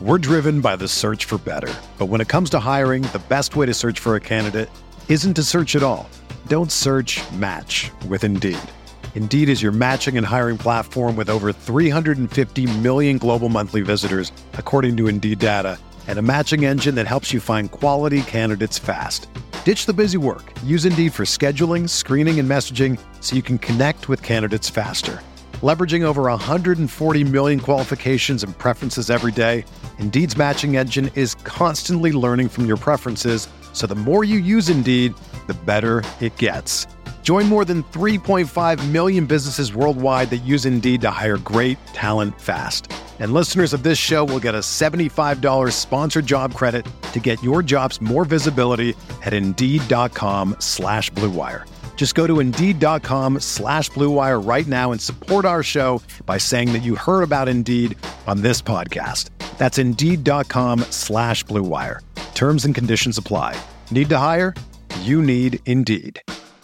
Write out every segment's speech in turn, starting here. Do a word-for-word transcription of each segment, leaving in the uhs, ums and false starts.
We're driven by the search for better. But when it comes to hiring, the best way to search for a candidate isn't to search at all. Don't search, match with Indeed. Indeed is your matching and hiring platform with over three hundred fifty million global monthly visitors, according to Indeed data, and a matching engine that helps you find quality candidates fast. Ditch the busy work. Use Indeed for scheduling, screening, and messaging so you can connect with candidates faster. Leveraging over one hundred forty million qualifications and preferences every day, Indeed's matching engine is constantly learning from your preferences, so the more you use Indeed, the better it gets. Join more than three point five million businesses worldwide that use Indeed to hire great talent fast. And listeners of this show will get a seventy-five dollars sponsored job credit to get your jobs more visibility at Indeed.com slash Blue Wire. Just go to Indeed.com slash Blue Wire right now and support our show by saying that you heard about Indeed on this podcast. That's Indeed.com slash Blue Wire. Terms and conditions apply. Need to hire? You need Indeed.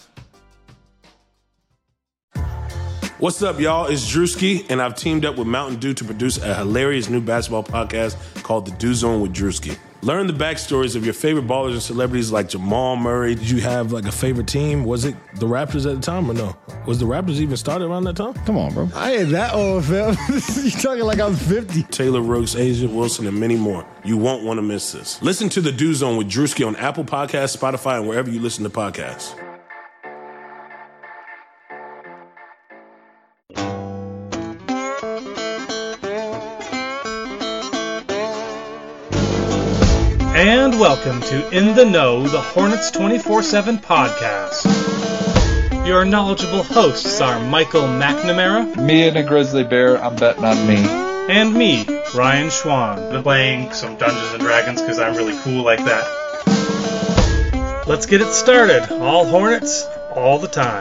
What's up, y'all? It's Drewski, and I've teamed up with Mountain Dew to produce a hilarious new basketball podcast called The Dew Zone with Drewski. Learn the backstories of your favorite ballers and celebrities like Jamal Murray. Did you have like a favorite team? Was it the Raptors at the time or no? Was the Raptors even started around that time? Come on, bro. I ain't that old, fam. You talking like I'm fifty. Taylor Rooks, Asia Wilson, and many more. You won't want to miss this. Listen to The Dew Zone with Drewski on Apple Podcasts, Spotify, and wherever you listen to podcasts. And welcome to In the Know, the Hornets twenty-four seven podcast. Your knowledgeable hosts are Michael McNamara. Me and a grizzly bear, I'm betting on me. And me, Ryan Schwan. Been playing some Dungeons and Dragons because I'm really cool like that. Let's get it started. All Hornets, all the time.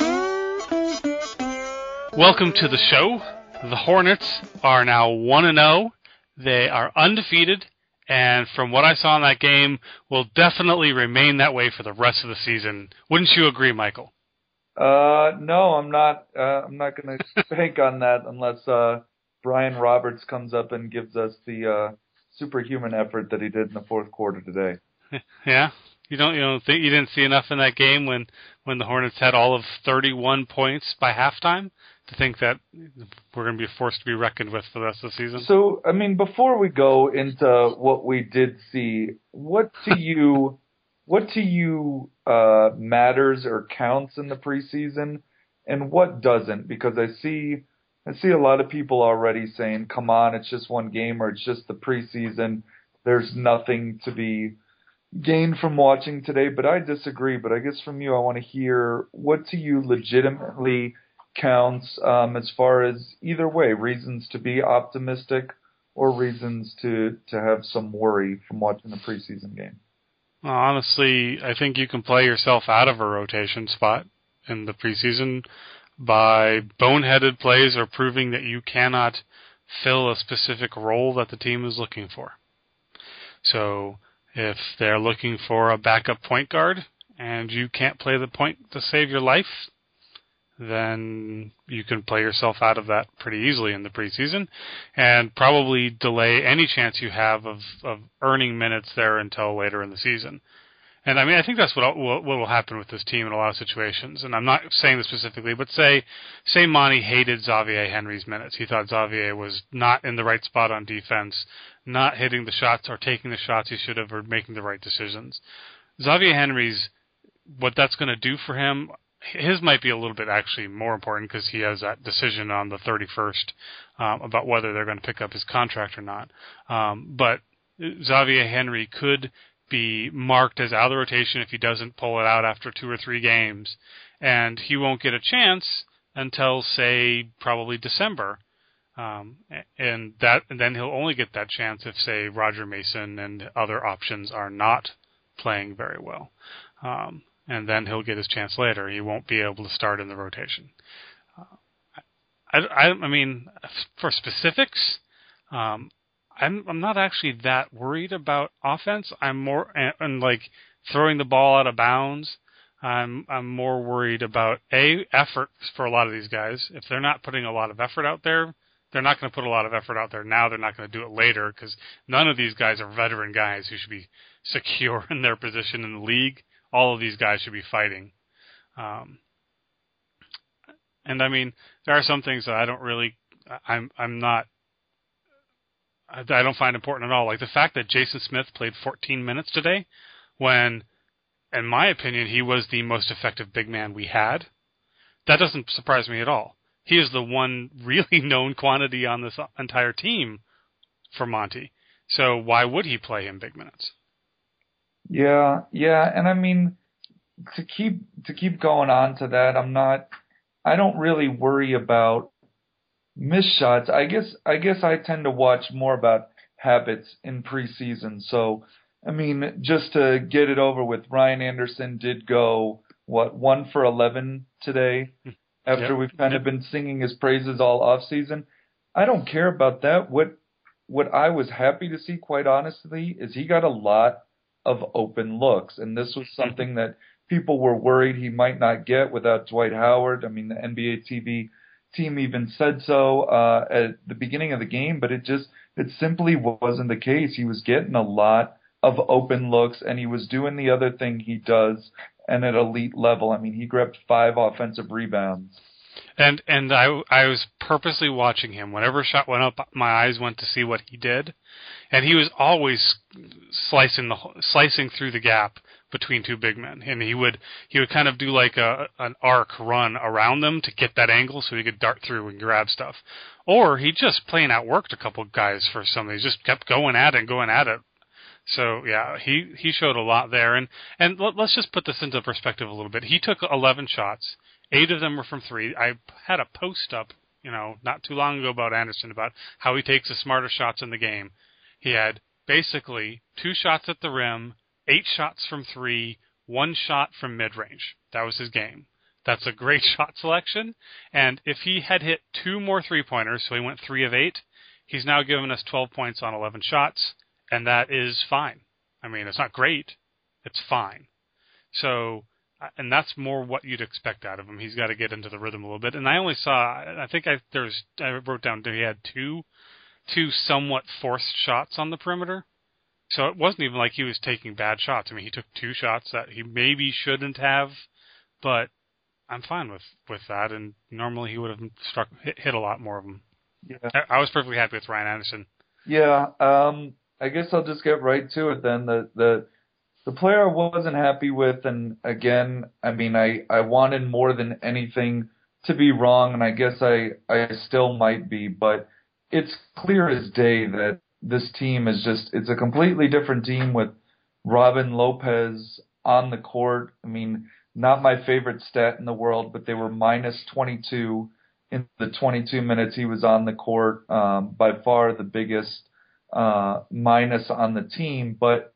Welcome to the show. The Hornets are now one and oh. They are undefeated. And from what I saw in that game, will definitely remain that way for the rest of the season. Wouldn't you agree, Michael? Uh, no, I'm not. Uh, I'm not going to bank on that unless uh, Brian Roberts comes up and gives us the uh, superhuman effort that he did in the fourth quarter today. Yeah, you don't. You don't think you didn't see enough in that game when when the Hornets had all of thirty-one points by halftime to think that we're going to be forced to be reckoned with for the rest of the season? So, I mean, before we go into what we did see, what to you, what to you uh, matters or counts in the preseason, and what doesn't? Because I see, I see a lot of people already saying, "Come on, it's just one game, or it's just the preseason. There's nothing to be gained from watching today." But I disagree. But I guess from you, I want to hear what to you legitimately counts um, as far as either way, reasons to be optimistic or reasons to, to have some worry from watching the preseason game. Well, honestly, I think you can play yourself out of a rotation spot in the preseason by boneheaded plays or proving that you cannot fill a specific role that the team is looking for. So if they're looking for a backup point guard and you can't play the point to save your life, then you can play yourself out of that pretty easily in the preseason and probably delay any chance you have of, of earning minutes there until later in the season. And I mean, I think that's what what will happen with this team in a lot of situations. And I'm not saying this specifically, but say, say Monty hated Xavier Henry's minutes. He thought Xavier was not in the right spot on defense, not hitting the shots or taking the shots he should have or making the right decisions. Xavier Henry's, what that's going to do for him, his might be a little bit actually more important because he has that decision on the thirty-first um, about whether they're going to pick up his contract or not. Um, but Xavier Henry could be marked as out of the rotation if he doesn't pull it out after two or three games, and he won't get a chance until, say, probably December. Um, and that and then he'll only get that chance if, say, Roger Mason and other options are not playing very well. Um, and then he'll get his chance later. He won't be able to start in the rotation. Uh, I, I, I mean, for specifics, um, I'm I'm not actually that worried about offense. I'm more and, and like throwing the ball out of bounds. I'm I'm more worried about a effort for a lot of these guys. If they're not putting a lot of effort out there, they're not going to put a lot of effort out there now. They're not going to do it later because none of these guys are veteran guys who should be secure in their position in the league. All of these guys should be fighting. Um, and I mean, there are some things that I don't really, I'm, I'm not, I don't find important at all. Like the fact that Jason Smith played fourteen minutes today when, in my opinion, he was the most effective big man we had. That doesn't surprise me at all. He is the one really known quantity on this entire team for Monty. So why would he play him big minutes? Yeah, yeah, and I mean to keep to keep going on to that, I'm not I don't really worry about missed shots. I guess I guess I tend to watch more about habits in preseason. So I mean, just to get it over with, Ryan Anderson did go what one for eleven today. After yep. we've kind of been singing his praises all off season. I don't care about that. What what I was happy to see, quite honestly, is he got a lot of open looks. And this was something that people were worried he might not get without Dwight Howard. I mean, the N B A T V team even said so uh, at the beginning of the game, but it just it simply wasn't the case. He was getting a lot of open looks, and he was doing the other thing he does and at elite level. I mean, he grabbed five offensive rebounds. And and I, I was purposely watching him. Whenever a shot went up, my eyes went to see what he did. And he was always slicing the slicing through the gap between two big men. And he would he would kind of do like a an arc run around them to get that angle so he could dart through and grab stuff. Or he just plain outworked a couple guys for some. He just kept going at it and going at it. So, yeah, he, he showed a lot there. And, and let's just put this into perspective a little bit. He took eleven shots. Eight of them were from three. I had a post up, you know, not too long ago about Anderson, about how he takes the smarter shots in the game. He had basically two shots at the rim, eight shots from three, one shot from mid-range. That was his game. That's a great shot selection. And if he had hit two more three-pointers, so he went three of eight, he's now given us twelve points on eleven shots. And that is fine. I mean, it's not great. It's fine. So, and that's more what you'd expect out of him. He's got to get into the rhythm a little bit. And I only saw, I think I there's I wrote down that he had two, two somewhat forced shots on the perimeter. So it wasn't even like he was taking bad shots. I mean, he took two shots that he maybe shouldn't have, but I'm fine with, with that. And normally he would have struck hit, hit a lot more of them. Yeah. I, I was perfectly happy with Ryan Anderson. Yeah. Um. I guess I'll just get right to it then. The the the player I wasn't happy with, and again, I mean, I, I wanted more than anything to be wrong, and I guess I, I still might be, but it's clear as day that this team is just, it's a completely different team with Robin Lopez on the court. I mean, not my favorite stat in the world, but they were minus twenty-two in the twenty-two minutes he was on the court, um, by far the biggest uh, minus on the team. But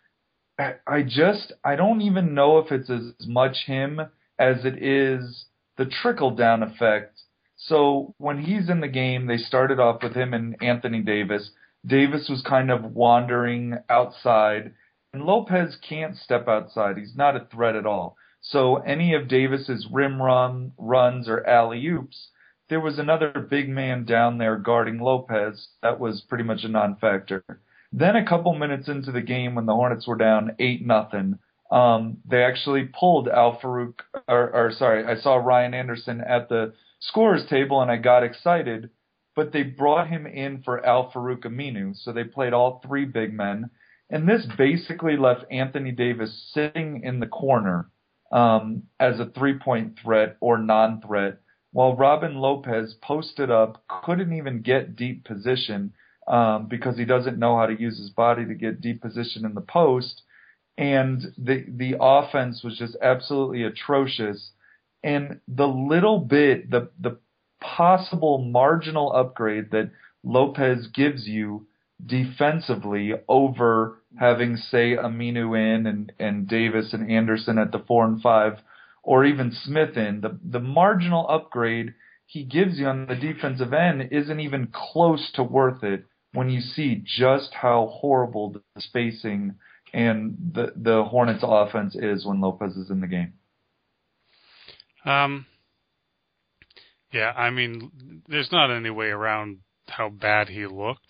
I just, I don't even know if it's as much him as it is the trickle-down effect. So when he's in the game, they started off with him and Anthony Davis. Davis was kind of wandering outside, and Lopez can't step outside. He's not a threat at all. So any of Davis's rim run runs or alley-oops, there was another big man down there guarding Lopez. That was pretty much a non-factor. Then a couple minutes into the game, when the Hornets were down eight nothing, um, they actually pulled Al-Farouq, or, or sorry, I saw Ryan Anderson at the scorer's table and I got excited, but they brought him in for Al-Farouq Aminu, so they played all three big men, and this basically left Anthony Davis sitting in the corner um, as a three-point threat or non-threat, while Robin Lopez posted up, couldn't even get deep position um, because he doesn't know how to use his body to get deep position in the post, and the the offense was just absolutely atrocious. And the little bit, the the possible marginal upgrade that Lopez gives you defensively over having, say, Aminu in and, and Davis and Anderson at the four and five, or even Smith in, the, the marginal upgrade he gives you on the defensive end isn't even close to worth it when you see just how horrible the spacing and the, the Hornets offense is when Lopez is in the game. Um, Yeah, I mean, there's not any way around how bad he looked.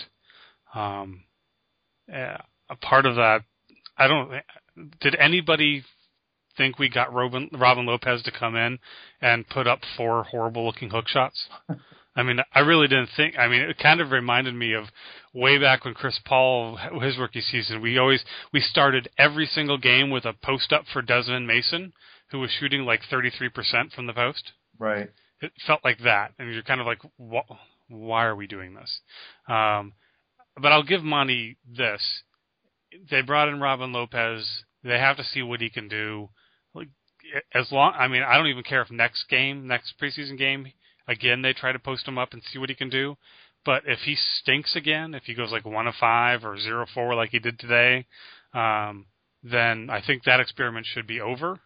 Um, uh, a part of that, I don't. Did anybody think we got Robin, Robin Lopez to come in and put up four horrible-looking hook shots? I mean, I really didn't think. I mean, it kind of reminded me of way back when Chris Paul, his rookie season. We always we started every single game with a post up for Desmond Mason, who was shooting like thirty-three percent from the post. Right. It felt like that, and you're kind of like, why are we doing this? Um, but I'll give Monty this. They brought in Robin Lopez. They have to see what he can do. Like, as long, I mean, I don't even care if next game, next preseason game, again, they try to post him up and see what he can do. But if he stinks again, if he goes like one of five or zero of four like he did today, um, then I think that experiment should be over.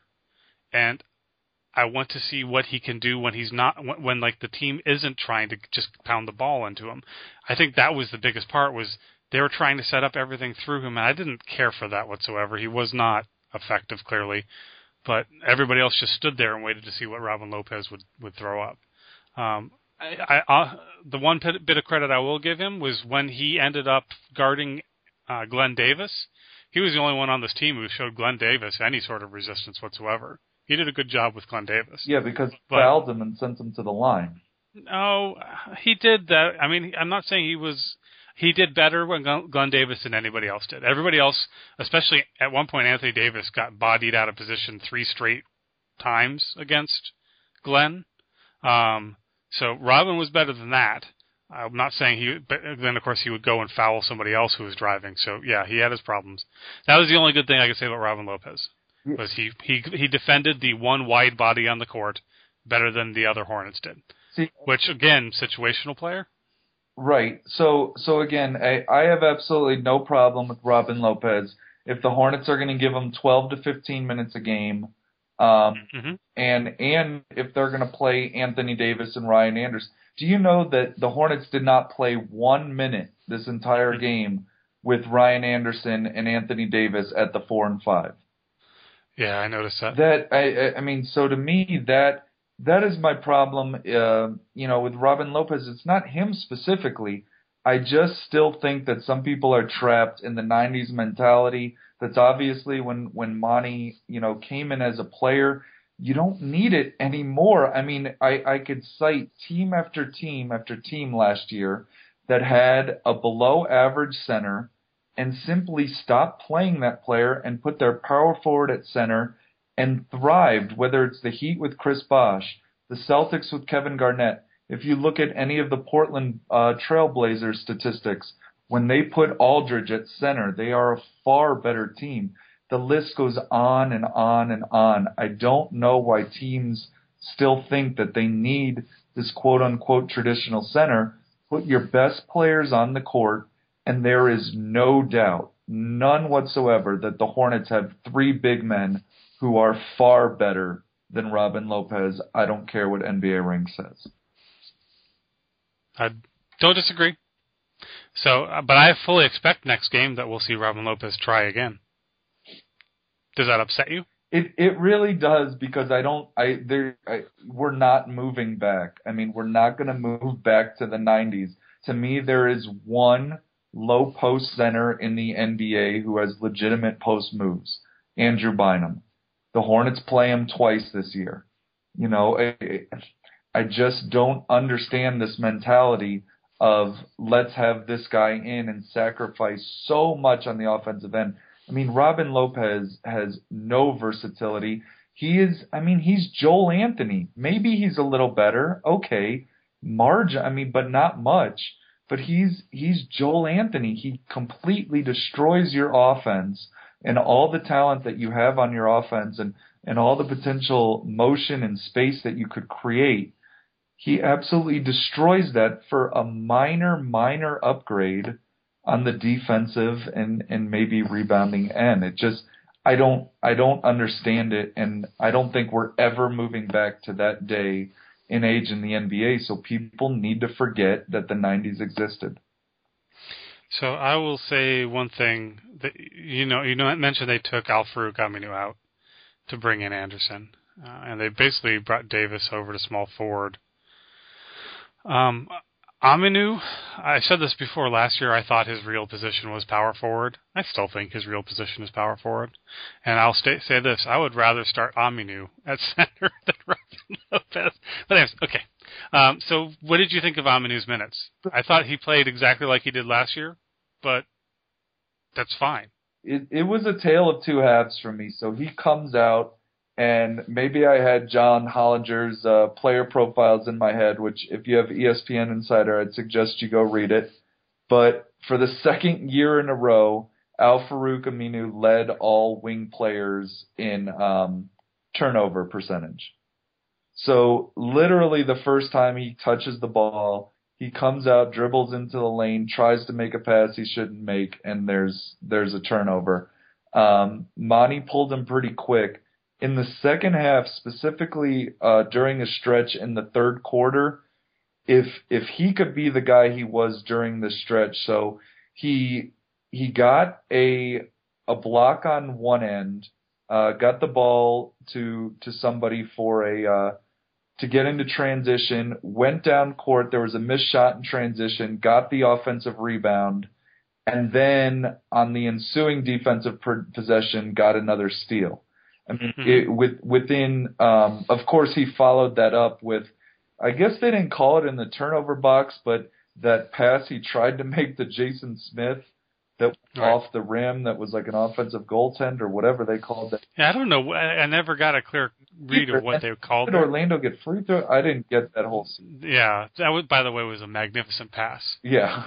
And I want to see what he can do when he's not, when, when like the team isn't trying to just pound the ball into him. I think that was the biggest part, was they were trying to set up everything through him, and I didn't care for that whatsoever. He was not effective, clearly, but everybody else just stood there and waited to see what Robin Lopez would, would throw up. Um, I, I, uh, the one bit, bit of credit I will give him was when he ended up guarding uh, Glenn Davis. He was the only one on this team who showed Glenn Davis any sort of resistance whatsoever. He did a good job with Glenn Davis. Yeah, because he but, fouled him and sent him to the line. No, he did that. I mean, I'm not saying he was. He did better when Glenn Davis than anybody else did. Everybody else, especially at one point, Anthony Davis got bodied out of position three straight times against Glenn. Um, so Robin was better than that. I'm not saying he, but then of course he would go and foul somebody else who was driving. So yeah, he had his problems. That was the only good thing I could say about Robin Lopez. Was he, he he defended the one wide body on the court better than the other Hornets did. See, which again, situational player. Right. So so again, I, I have absolutely no problem with Robin Lopez if the Hornets are going to give him twelve to fifteen minutes a game, um, mm-hmm. and and if they're going to play Anthony Davis and Ryan Anderson. Do you know that the Hornets did not play one minute this entire mm-hmm. game with Ryan Anderson and Anthony Davis at the four and five? Yeah, I noticed that. That I, I mean, so to me, that that is my problem. Uh, you know, with Robin Lopez, it's not him specifically. I just still think that some people are trapped in the nineties mentality. That's obviously when when Monty, you know, came in as a player. You don't need it anymore. I mean, I, I could cite team after team after team last year that had a below average center and simply stopped playing that player and put their power forward at center and thrived, whether it's the Heat with Chris Bosh, the Celtics with Kevin Garnett. If you look at any of the Portland uh, Trailblazers statistics, when they put Aldridge at center, they are a far better team. The list goes on and on and on. I don't know why teams still think that they need this quote-unquote traditional center. Put your best players on the court, and there is no doubt, none whatsoever, that the Hornets have three big men who are far better than Robin Lopez. I don't care what N B A Ring says. I don't disagree. So, but I fully expect next game that we'll see Robin Lopez try again. Does that upset you? It it really does, because I don't I there I, we're not moving back. I mean, we're not going to move back to the nineties. To me, there is one low post center in the N B A who has legitimate post moves. Andrew Bynum. The Hornets play him twice this year. You know, I, I just don't understand this mentality of let's have this guy in and sacrifice so much on the offensive end. I mean, Robin Lopez has no versatility. He is, I mean, he's Joel Anthony. Maybe he's a little better. Okay. Margin, I mean, but not much. But he's he's Joel Anthony. He completely destroys your offense and all the talent that you have on your offense and, and all the potential motion and space that you could create. He absolutely destroys that for a minor, minor upgrade on the defensive and, and maybe rebounding end. It just, I don't, I don't understand it. And I don't think we're ever moving back to that day in age in the N B A. So people need to forget that the nineties existed. So I will say one thing that, you know, you know, I mentioned they took Al-Farouq Aminu out to bring in Anderson. Uh, and they basically brought Davis over to small forward. Um, Aminu, I said this before last year, I thought his real position was power forward. I still think his real position is power forward. And I'll stay, say this, I would rather start Aminu at center than Robin Lopez. But anyways, okay. Um, so what did you think of Aminu's minutes? I thought he played exactly like he did last year, but that's fine. It, it was a tale of two halves for me. So he comes out, and maybe I had John Hollinger's uh, player profiles in my head, which if you have E S P N Insider, I'd suggest you go read it. But for the second year in a row, Al-Farouq Aminu led all wing players in um, turnover percentage. So literally the first time he touches the ball, he comes out, dribbles into the lane, tries to make a pass he shouldn't make, and there's there's a turnover. Um, Monty pulled him pretty quick. In the second half, specifically uh, during a stretch in the third quarter, if if he could be the guy he was during the stretch, so he he got a a block on one end, uh, got the ball to to somebody for a uh, to get into transition, went down court. There was a missed shot in transition, got the offensive rebound, and then on the ensuing defensive per- possession, got another steal. I mean, mm-hmm. it, with, within, um, of course, he followed that up with, I guess they didn't call it in the turnover box, but that pass he tried to make to Jason Smith that right. off the rim that was like an offensive goaltend or whatever they called that. Yeah, I don't know. I never got a clear read of what they called it. Did Orlando get free throw? I didn't get that whole scene. Yeah, that was, by the way, was a magnificent pass. Yeah.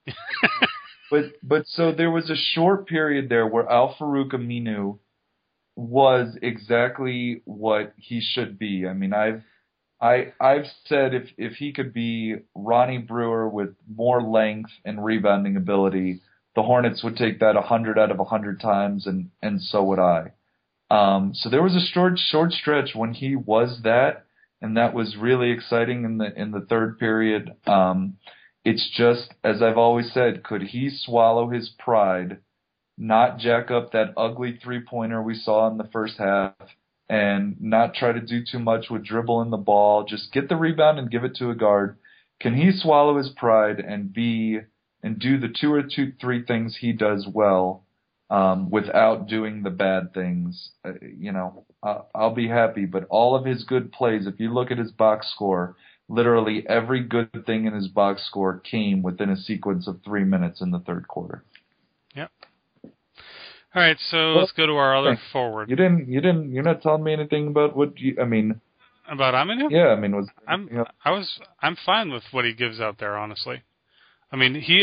but but so there was a short period there where Al-Farouq Aminu was exactly what he should be. I mean, I've I I've said if if he could be Ronnie Brewer with more length and rebounding ability, the Hornets would take that a hundred out of a hundred times, and and so would I. Um, so there was a short short stretch when he was that, and that was really exciting in the in the third period. Um, it's just, as I've always said, could he swallow his pride, not jack up that ugly three-pointer we saw in the first half, and not try to do too much with dribbling the ball, just get the rebound and give it to a guard? Can he swallow his pride and be and do the two or two, three things he does well um, without doing the bad things? Uh, you know, uh, I'll be happy. But all of his good plays, if you look at his box score, literally every good thing in his box score came within a sequence of three minutes in the third quarter. Yep. All right, so well, let's go to our other thanks. forward. You didn't. You didn't. You're not telling me anything about what you. I mean. About Aminu? Yeah, I mean, was. I'm. You know, I was. I'm fine with what he gives out there. Honestly, I mean, he.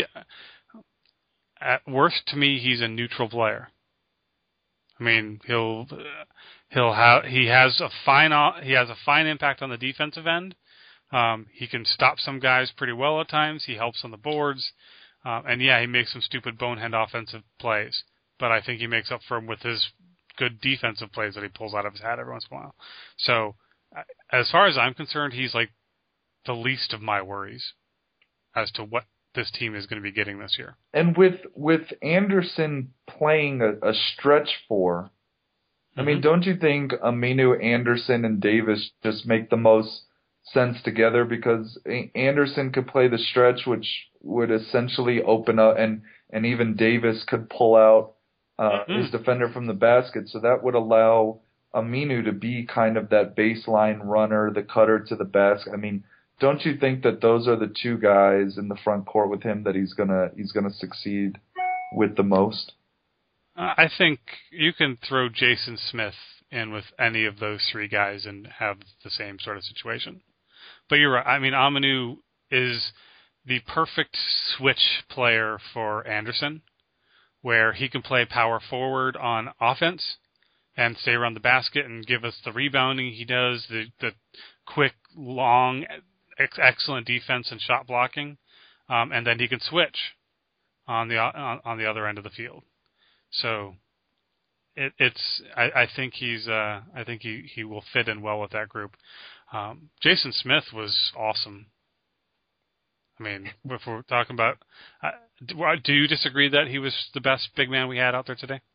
At worst, to me, he's a neutral player. I mean, he'll. He'll have. He has a fine. He has a fine impact on the defensive end. Um, he can stop some guys pretty well at times. He helps on the boards, um, and yeah, he makes some stupid bonehead offensive plays. But I think he makes up for him with his good defensive plays that he pulls out of his hat every once in a while. So, as far as I'm concerned, he's like the least of my worries as to what this team is going to be getting this year. And with with Anderson playing a, a stretch four, mm-hmm. I mean, don't you think Aminu, Anderson, and Davis just make the most sense together? Because Anderson could play the stretch, which would essentially open up, and, and even Davis could pull out Uh, mm-hmm. his defender from the basket, so that would allow Aminu to be kind of that baseline runner, the cutter to the basket. I mean, don't you think that those are the two guys in the front court with him that he's gonna he's gonna succeed with the most? Uh, I think you can throw Jason Smith in with any of those three guys and have the same sort of situation. But you're right. I mean, Aminu is the perfect switch player for Anderson, where he can play power forward on offense and stay around the basket and give us the rebounding he does, the the quick, long, ex- excellent defense and shot blocking, um, and then he can switch on the on, on the other end of the field. So it, it's I, I think he's uh, I think he, he will fit in well with that group. Um, Jason Smith was awesome. I mean, if we're talking about, uh, do you disagree that he was the best big man we had out there today?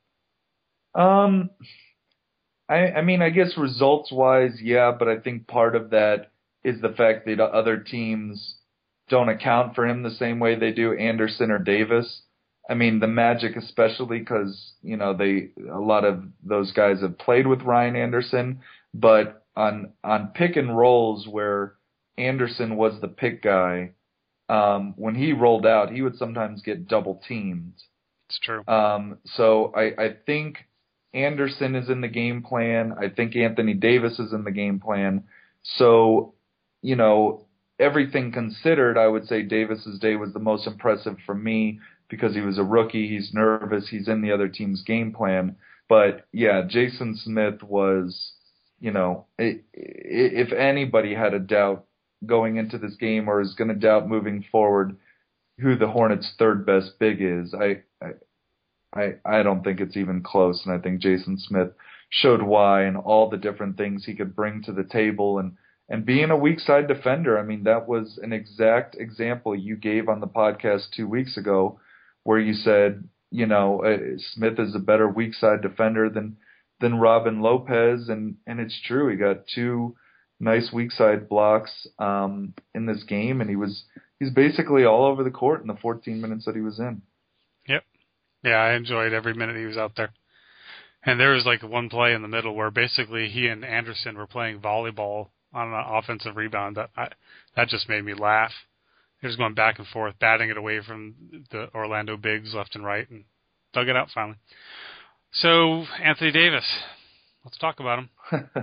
Um, I, I mean, I guess results-wise, yeah, but I think part of that is the fact that other teams don't account for him the same way they do Anderson or Davis. I mean, the Magic especially because, you know, they a lot of those guys have played with Ryan Anderson, but on on pick and rolls where Anderson was the pick guy, um, when he rolled out, he would sometimes get double teamed. It's true. Um, so I, I think Anderson is in the game plan. I think Anthony Davis is in the game plan. So, you know, everything considered, I would say Davis's day was the most impressive for me because he was a rookie. He's nervous. He's in the other team's game plan. But, yeah, Jason Smith was, you know, if anybody had a doubt going into this game or is going to doubt moving forward who the Hornets' third best big is, I, I I don't think it's even close. And I think Jason Smith showed why and all the different things he could bring to the table. And, and being a weak side defender, I mean, that was an exact example you gave on the podcast two weeks ago where you said, you know, uh, Smith is a better weak side defender than than Robin Lopez. And, and it's true. He got two nice weak side blocks um, in this game, and he was he's basically all over the court in the fourteen minutes that he was in. Yep. Yeah, I enjoyed every minute he was out there. And there was like one play in the middle where basically he and Anderson were playing volleyball on an offensive rebound. That I, that just made me laugh. He was going back and forth, batting it away from the Orlando bigs left and right, and dug it out finally. So, Anthony Davis, let's talk about him.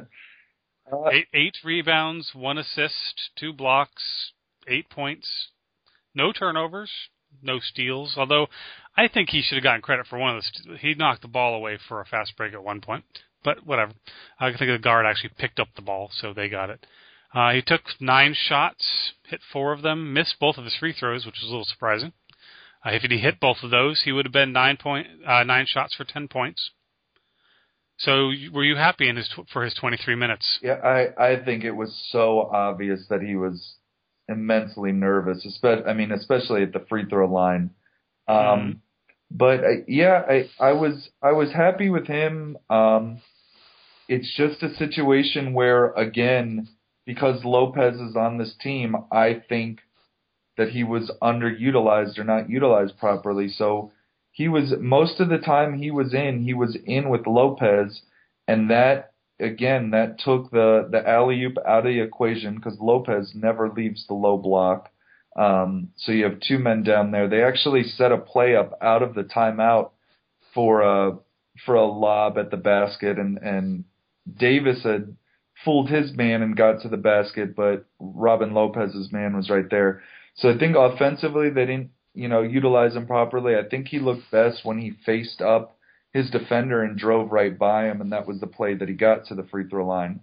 uh, eight, eight rebounds, one assist, two blocks, eight points, no turnovers, no steals, although I think he should have gotten credit for one of the st- he knocked the ball away for a fast break at one point, but whatever. I think the guard actually picked up the ball, so they got it. Uh, he took nine shots, hit four of them, missed both of his free throws, which was a little surprising. Uh, if he hit both of those, he would have been nine point uh, nine shots for ten points. So were you happy in his tw- for his twenty-three minutes? Yeah, I, I think it was so obvious that he was immensely nervous, especially, I mean, especially at the free throw line. Um, mm-hmm. But uh, yeah, I, I was I was happy with him. Um, it's just a situation where, again, because Lopez is on this team, I think that he was underutilized or not utilized properly. So he was most of the time he was in, he was in with Lopez, and that again that took the the alley-oop out of the equation because Lopez never leaves the low block. Um, so you have two men down there. They actually set a play up out of the timeout for a for a lob at the basket, and and Davis had fooled his man and got to the basket, but Robin Lopez's man was right there. So I think offensively they didn't, you know, utilize him properly. I think he looked best when he faced up his defender and drove right by him, and that was the play that he got to the free throw line.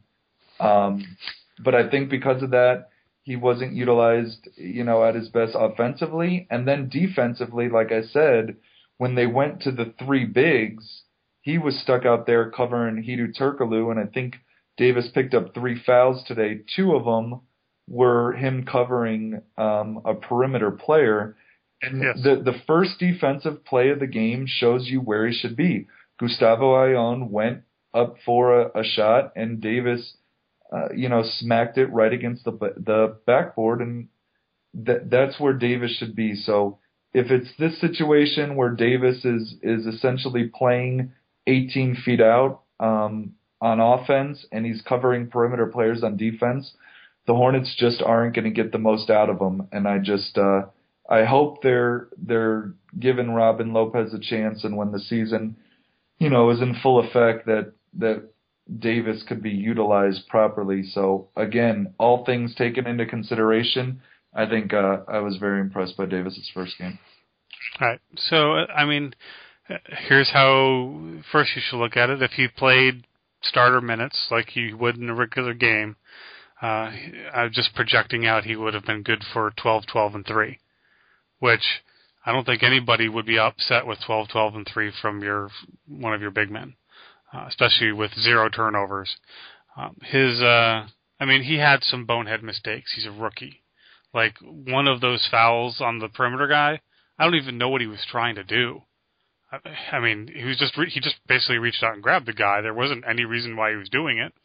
Um, but I think because of that, he wasn't utilized, you know, at his best offensively. And then defensively, like I said, when they went to the three bigs, he was stuck out there covering Hedo Turkoglu, and I think Davis picked up three fouls today. Two of them were him covering um, a perimeter player. And yes. the the first defensive play of the game shows you where he should be. Gustavo Ayón went up for a, a shot, and Davis, uh, you know, smacked it right against the the backboard, and that that's where Davis should be. So if it's this situation where Davis is is essentially playing eighteen feet out um, on offense, and he's covering perimeter players on defense, the Hornets just aren't going to get the most out of him. And I just uh, I hope they're they're giving Robin Lopez a chance, and when the season, you know, is in full effect, that that Davis could be utilized properly. So again, all things taken into consideration, I think uh, I was very impressed by Davis's first game. All right. So I mean, here's how first you should look at it. If he played starter minutes like you would in a regular game, uh, I'm just projecting out he would have been good for twelve, twelve, and three, which I don't think anybody would be upset with twelve, twelve, and three from your one of your big men, uh, especially with zero turnovers. Um, his, uh, I mean, he had some bonehead mistakes. He's a rookie. Like one of those fouls on the perimeter guy, I don't even know what he was trying to do. I mean, he was just re- he just basically reached out and grabbed the guy. There wasn't any reason why he was doing it.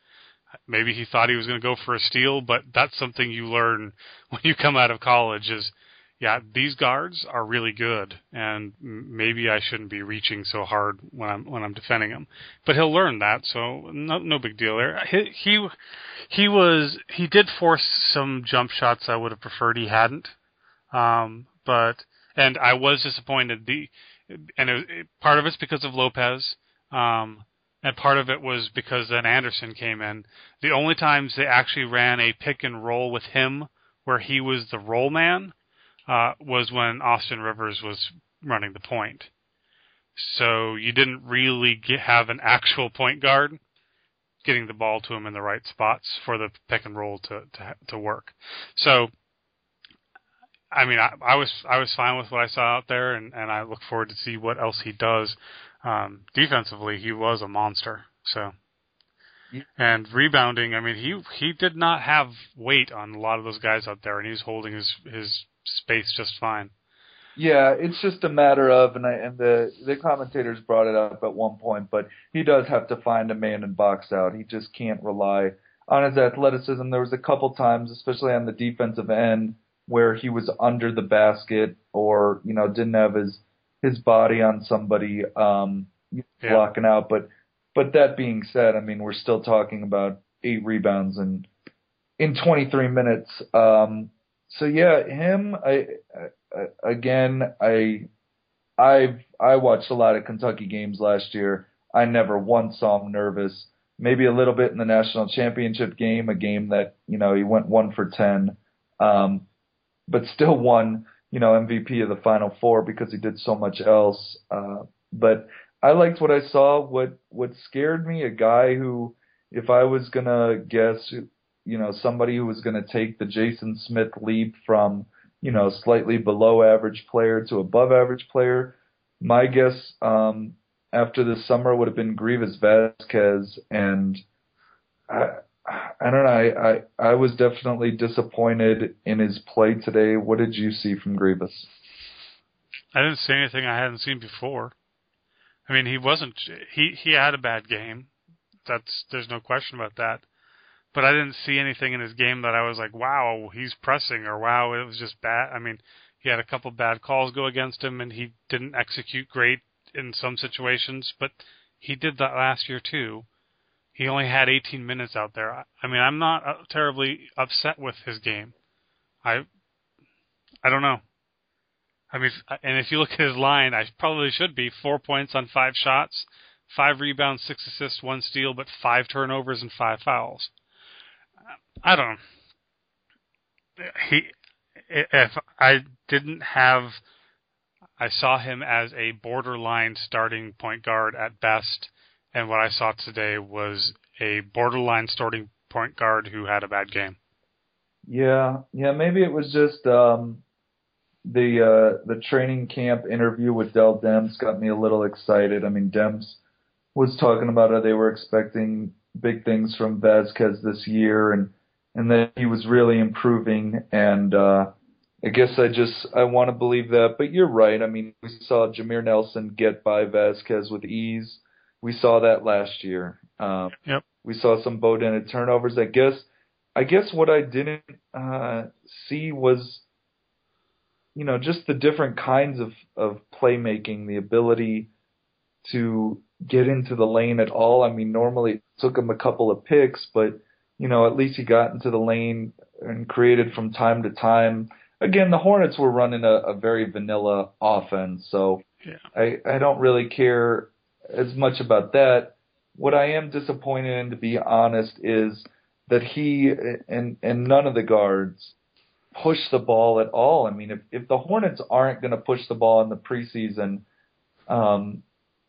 Maybe he thought he was going to go for a steal, but that's something you learn when you come out of college is, yeah, these guards are really good, and maybe I shouldn't be reaching so hard when I'm when I'm defending him. But he'll learn that, so no no big deal there. He he, he was he did force some jump shots I would have preferred he hadn't, um, but and I was disappointed. The and it, it, part of it's because of Lopez. Um, And part of it was because then Anderson came in. The only times they actually ran a pick and roll with him where he was the roll man uh, was when Austin Rivers was running the point. So you didn't really get, have an actual point guard getting the ball to him in the right spots for the pick and roll to to, to work. So, I mean, I, I was I was fine with what I saw out there, and, and I look forward to see what else he does. Um, defensively, he was a monster. So, yeah. And rebounding, I mean, he he did not have weight on a lot of those guys out there, and he was holding his his space just fine. Yeah, it's just a matter of, and I, and the the commentators brought it up at one point, but he does have to find a man and box out. He just can't rely on his athleticism. There was a couple times, especially on the defensive end, where he was under the basket or you know didn't have his his body on somebody um, yeah. blocking out. But but that being said, I mean, we're still talking about eight rebounds in in twenty-three minutes. Um, so yeah, him. I, I again, I I've I watched a lot of Kentucky games last year. I never once saw him nervous. Maybe a little bit in the national championship game, a game that you know he went one for ten, um, but still won. You know, M V P of the Final Four because he did so much else. Uh, but I liked what I saw. What what scared me, a guy who, if I was going to guess, you know, somebody who was going to take the Jason Smith leap from, you know, slightly below average player to above average player, my guess um, after this summer would have been Greivis Vasquez. And I, I don't know. I, I, I was definitely disappointed in his play today. What did you see from Greivis? I didn't see anything I hadn't seen before. I mean, he wasn't. He, he had a bad game. That's there's no question about that. But I didn't see anything in his game that I was like, wow, he's pressing, or wow, it was just bad. I mean, he had a couple bad calls go against him, and he didn't execute great in some situations. But he did that last year too. He only had eighteen minutes out there. I mean, I'm not uh, terribly upset with his game. I, I don't know. I mean, and if you look at his line, I probably should be four points on five shots, five rebounds, six assists, one steal, but five turnovers and five fouls. I don't know. He, if I didn't have, I saw him as a borderline starting point guard at best. And what I saw today was a borderline starting point guard who had a bad game. Yeah, yeah. Maybe it was just um, the uh, the training camp interview with Dell Demps got me a little excited. I mean, Demps was talking about how they were expecting big things from Vasquez this year, and and that he was really improving. And uh, I guess I just I want to believe that. But you're right. I mean, we saw Jameer Nelson get by Vasquez with ease. We saw that last year. Um, yep. We saw some bow-ended turnovers. I guess, I guess what I didn't uh, see was, you know, just the different kinds of, of playmaking, the ability to get into the lane at all. I mean, normally it took him a couple of picks, but, you know, at least he got into the lane and created from time to time. Again, the Hornets were running a, a very vanilla offense, so yeah. I, I don't really care as much about that. What I am disappointed in, to be honest, is that he and and none of the guards push the ball at all. I mean, if, if the Hornets aren't going to push the ball in the preseason, um,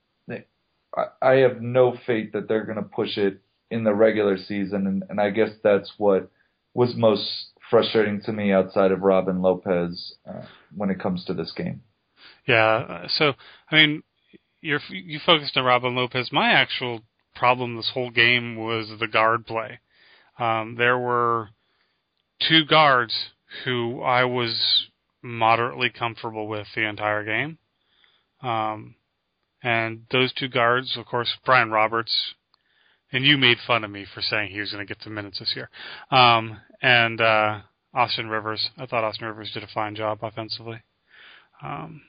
I, I have no faith that they're going to push it in the regular season, and, and I guess that's what was most frustrating to me outside of Robin Lopez uh, when it comes to this game. Yeah, so, I mean, You're, you focused on Robin Lopez. My actual problem this whole game was the guard play. Um, there were two guards who I was moderately comfortable with the entire game. Um, and those two guards, of course, Brian Roberts and you made fun of me for saying he was going to get some minutes this year. Um, and uh, Austin Rivers, I thought Austin Rivers did a fine job offensively. Um,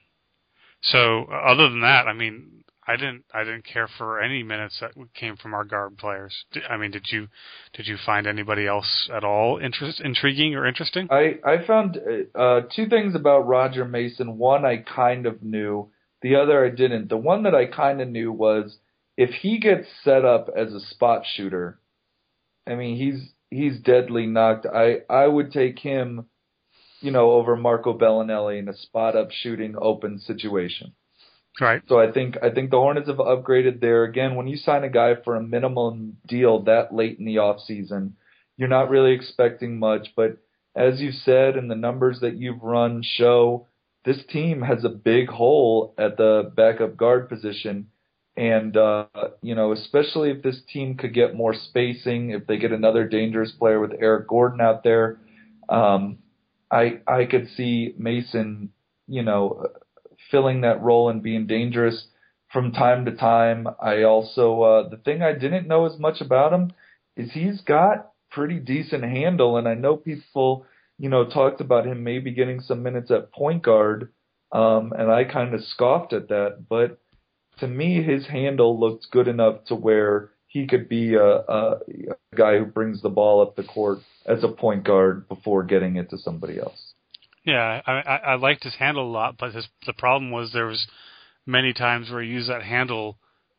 so other than that, I mean, I didn't I didn't care for any minutes that came from our guard players. I mean, did you did you find anybody else at all interest, intriguing or interesting? I, I found uh, two things about Roger Mason. One I kind of knew. The other I didn't. The one that I kind of knew was if he gets set up as a spot shooter, I mean, he's he's deadly knocked. I, I would take him, you know, over Marco Bellinelli in a spot-up shooting open situation. Right. So I think I think the Hornets have upgraded there. Again, when you sign a guy for a minimum deal that late in the offseason, you're not really expecting much. But as you said, and the numbers that you've run show, this team has a big hole at the backup guard position. And, uh, you know, especially if this team could get more spacing, if they get another dangerous player with Eric Gordon out there, um, I I could see Mason, you know, filling that role and being dangerous from time to time. I also, uh, the thing I didn't know as much about him is he's got pretty decent handle, and I know people, you know, talked about him maybe getting some minutes at point guard, um, and I kind of scoffed at that, but to me, his handle looked good enough to where he could be a, a, a guy who brings the ball up the court as a point guard before getting it to somebody else. Yeah, I, I, I liked his handle a lot, but his, the problem was there was many times where he used that handle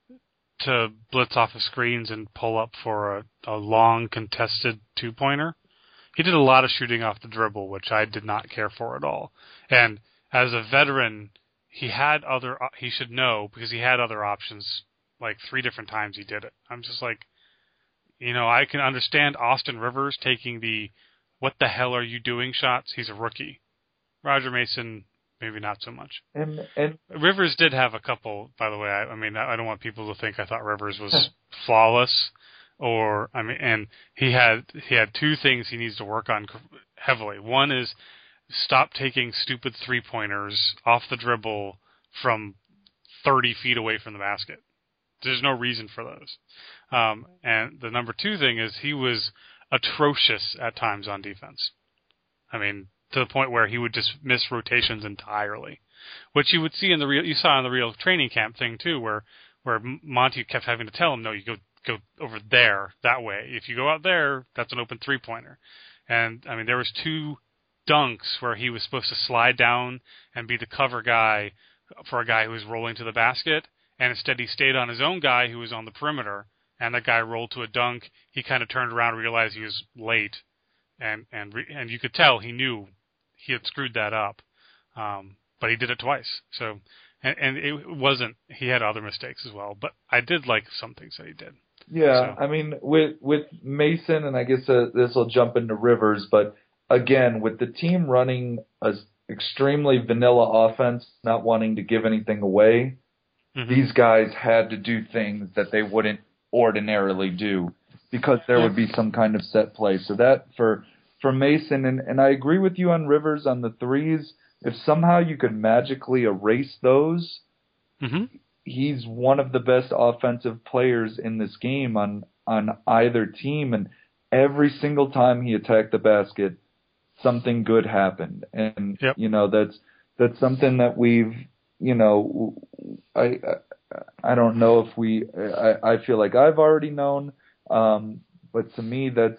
to blitz off of screens and pull up for a, a long contested two-pointer. He did a lot of shooting off the dribble, which I did not care for at all. And as a veteran, he had other, he should know because he had other options. Like three different times he did it. I'm just like, you know, I can understand Austin Rivers taking the what the hell are you doing shots. He's a rookie. Roger Mason, maybe not so much. And and Rivers did have a couple, by the way. I, I mean, I don't want people to think I thought Rivers was flawless, or I mean, and he had he had two things he needs to work on heavily. One is stop taking stupid three pointers off the dribble from thirty feet away from the basket. There's no reason for those. Um, and the number two thing is he was atrocious at times on defense. I mean, to the point where he would just miss rotations entirely, which you would see in the real, you saw in the real training camp thing too, where, where Monty kept having to tell him, no, you go, go over there that way. If you go out there, that's an open three pointer. And I mean, there was two dunks where he was supposed to slide down and be the cover guy for a guy who was rolling to the basket. And instead he stayed on his own guy who was on the perimeter, and that guy rolled to a dunk. He kind of turned around and realized he was late, and and re- and you could tell he knew he had screwed that up, um, but he did it twice. So, and, and it wasn't, he had other mistakes as well, but I did like some things that he did. Yeah, so. I mean, with with Mason, and I guess uh, this will jump into Rivers, but again, with the team running a extremely vanilla offense, not wanting to give anything away, mm-hmm. these guys had to do things that they wouldn't ordinarily do because there would be some kind of set play. So that for for Mason, and, and I agree with you on Rivers on the threes, if somehow you could magically erase those, mm-hmm. he's one of the best offensive players in this game on, on either team. And every single time he attacked the basket, something good happened. And, yep. you know, that's that's something that we've, you know, I, I I don't know if we, I, I feel like I've already known, um, but to me that's,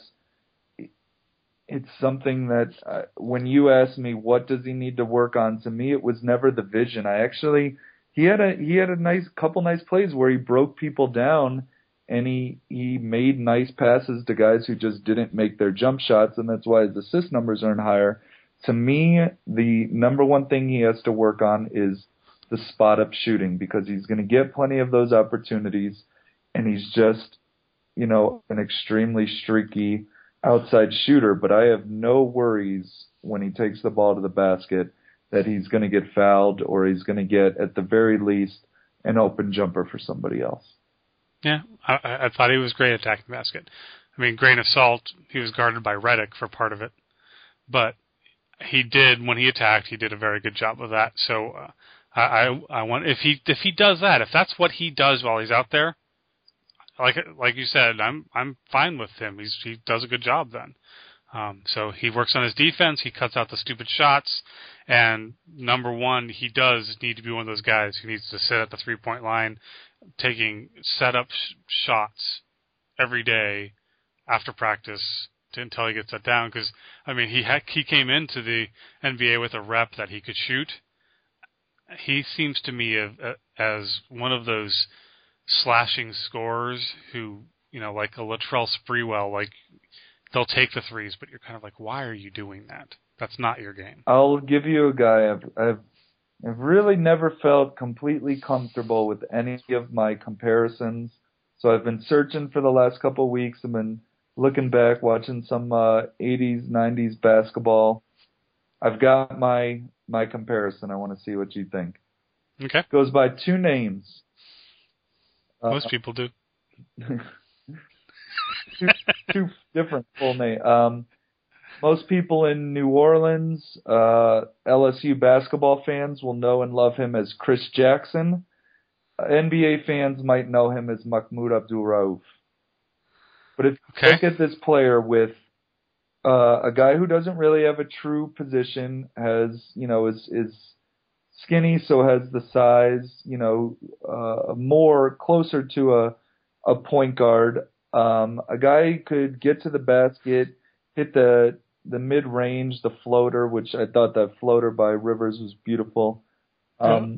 it's something that uh, when you ask me what does he need to work on, to me it was never the vision. I actually, he had a, he had a nice couple nice plays where he broke people down and he, he made nice passes to guys who just didn't make their jump shots, and that's why his assist numbers aren't higher. To me, the number one thing he has to work on is the spot-up shooting, because he's going to get plenty of those opportunities, and he's just, you know, an extremely streaky outside shooter. But I have no worries when he takes the ball to the basket that he's going to get fouled or he's going to get, at the very least, an open jumper for somebody else. Yeah, I, I thought he was great attacking the basket. I mean, grain of salt, he was guarded by Redick for part of it. But he did, when he attacked, he did a very good job of that. So uh, I, I I want, if he if he does that, if that's what he does while he's out there, like like you said, I'm I'm fine with him. He's he does a good job then. Um, so he works on his defense. He cuts out the stupid shots. And number one, he does need to be one of those guys who needs to sit at the three-point line, taking set-up sh- shots every day after practice to, until he gets that down. Because, I mean, he ha- he came into the N B A with a rep that he could shoot. He seems to me a, a, as one of those slashing scorers who, you know, like a Latrell Sprewell, like, they'll take the threes, but you're kind of like, why are you doing that? That's not your game. I'll give you a guy I've, I've I've really never felt completely comfortable with any of my comparisons. So I've been searching for the last couple of weeks. I've been looking back, watching some uh, eighties, nineties basketball. I've got my my comparison. I want to see what you think. Okay. Goes by two names. Most uh, people do. two, two different full names. Um, most people in New Orleans, uh, L S U basketball fans will know and love him as Chris Jackson. Uh, N B A fans might know him as Mahmoud Abdul-Rauf. But if okay. you look at this player with uh, a guy who doesn't really have a true position, has, you know, is is skinny, so has the size, you know, uh, more closer to a a point guard. Um, a guy who could get to the basket, hit the the mid range, the floater, which I thought that floater by Rivers was beautiful. Um,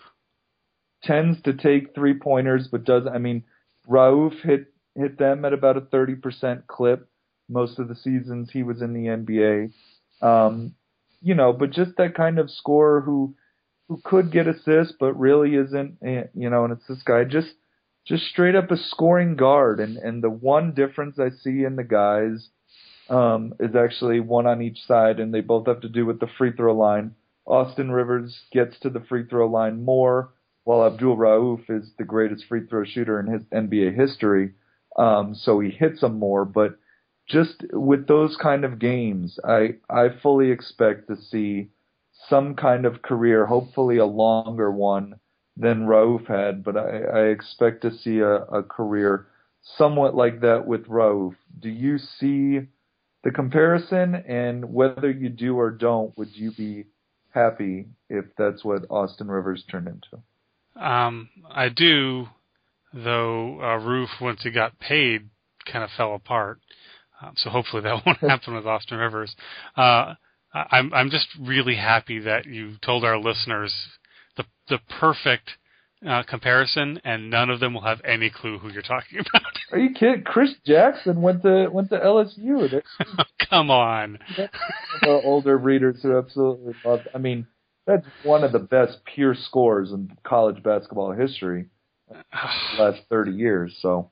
yeah. Tends to take three pointers, but doesn't. I mean, Rauf hit hit them at about a thirty percent clip most of the seasons he was in the N B A. Um, you know, but just that kind of scorer who who could get assists, but really isn't. You know, and it's this guy just. Just straight up a scoring guard, and, and the one difference I see in the guys um, is actually one on each side, and they both have to do with the free throw line. Austin Rivers gets to the free throw line more, while Abdul-Rauf is the greatest free throw shooter in his N B A history, um, so he hits them more. But just with those kind of games, I I fully expect to see some kind of career, hopefully a longer one, than Rauf had, but I, I expect to see a, a career somewhat like that with Rauf. Do you see the comparison, and whether you do or don't, would you be happy if that's what Austin Rivers turned into? Um, I do, though uh, Rauf, once he got paid, kind of fell apart. Um, so hopefully that won't happen with Austin Rivers. Uh, I'm I'm just really happy that you told our listeners the the perfect uh, comparison, and none of them will have any clue who you're talking about. Are you kidding? Chris Jackson went to went to L S U. Oh, come on. Our older readers who absolutely love. I mean, that's one of the best pure scorers in college basketball history in the last thirty years. So,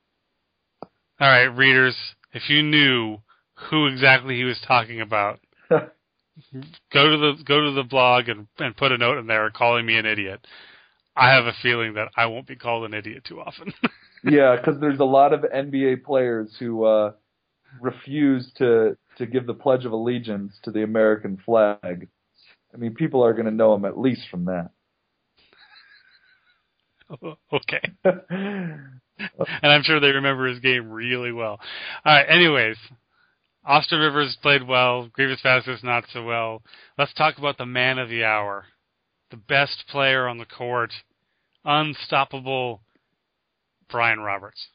all right, readers, if you knew who exactly he was talking about, Go to the go to the blog and, and put a note in there calling me an idiot. I have a feeling that I won't be called an idiot too often. Yeah, because there's a lot of N B A players who uh, refuse to, to give the Pledge of Allegiance to the American flag. I mean, people are going to know him at least from that. Okay. And I'm sure they remember his game really well. All right, anyways. Austin Rivers played well. Greivis Vasquez not so well. Let's talk about the man of the hour. The best player on the court. Unstoppable Brian Roberts.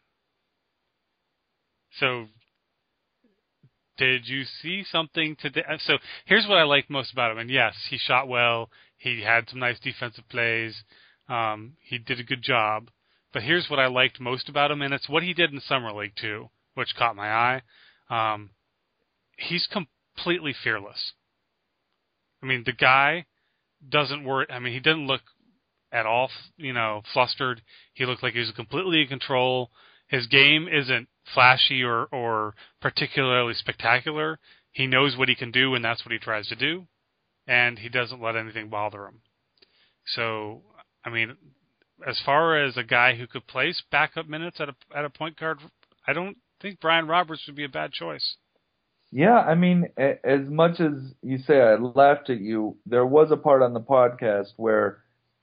So, did you see something today? So, here's what I liked most about him. And yes, he shot well. He had some nice defensive plays. Um, he did a good job. But here's what I liked most about him, and it's what he did in Summer League, too, which caught my eye. Um, he's completely fearless. I mean, the guy doesn't worry. I mean, he didn't look at all, you know, flustered. He looked like he was completely in control. His game isn't flashy or, or particularly spectacular. He knows what he can do, and that's what he tries to do. And he doesn't let anything bother him. So, I mean, as far as a guy who could place backup minutes at a at a point guard, I don't I think Brian Roberts would be a bad choice. Yeah, I mean, as much as you say I laughed at you, there was a part on the podcast where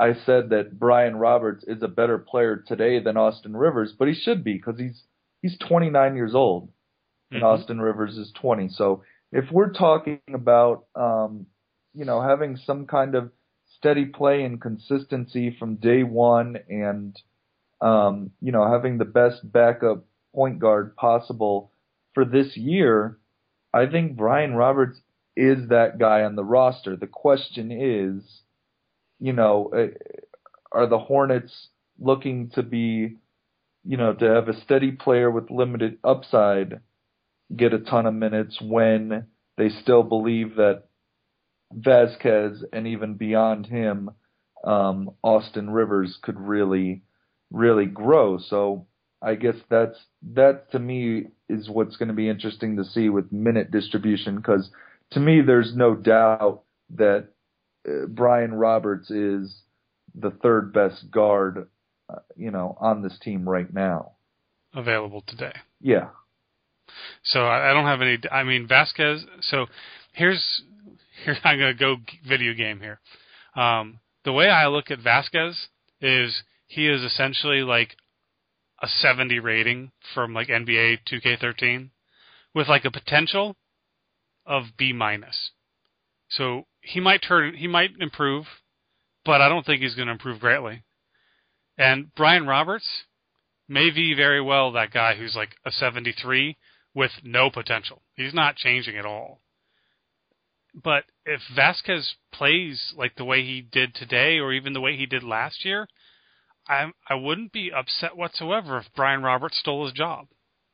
I said that Brian Roberts is a better player today than Austin Rivers, but he should be because he's he's twenty-nine years old, and mm-hmm. Austin Rivers is twenty. So if we're talking about um, you know having some kind of steady play and consistency from day one, and um, you know having the best backup point guard possible for this year, I think Brian Roberts is that guy on the roster. The question is, you know, are the Hornets looking to be, you know, to have a steady player with limited upside get a ton of minutes when they still believe that Vasquez and even beyond him, um, Austin Rivers could really, really grow. So I guess that's that to me is what's going to be interesting to see with minute distribution, because to me there's no doubt that uh, Brian Roberts is the third best guard, uh, you know, on this team right now. Available today. Yeah. So I, I don't have any. I mean Vasquez. So here's here I'm going to go video game here. Um, the way I look at Vasquez is he is essentially like a seventy rating from like N B A two K thirteen with like a potential of B minus. So he might turn, he might improve, but I don't think he's going to improve greatly. And Brian Roberts may be very well that guy who's like a seventy-three with no potential. He's not changing at all. But if Vasquez plays like the way he did today, or even the way he did last year, I I wouldn't be upset whatsoever if Brian Roberts stole his job.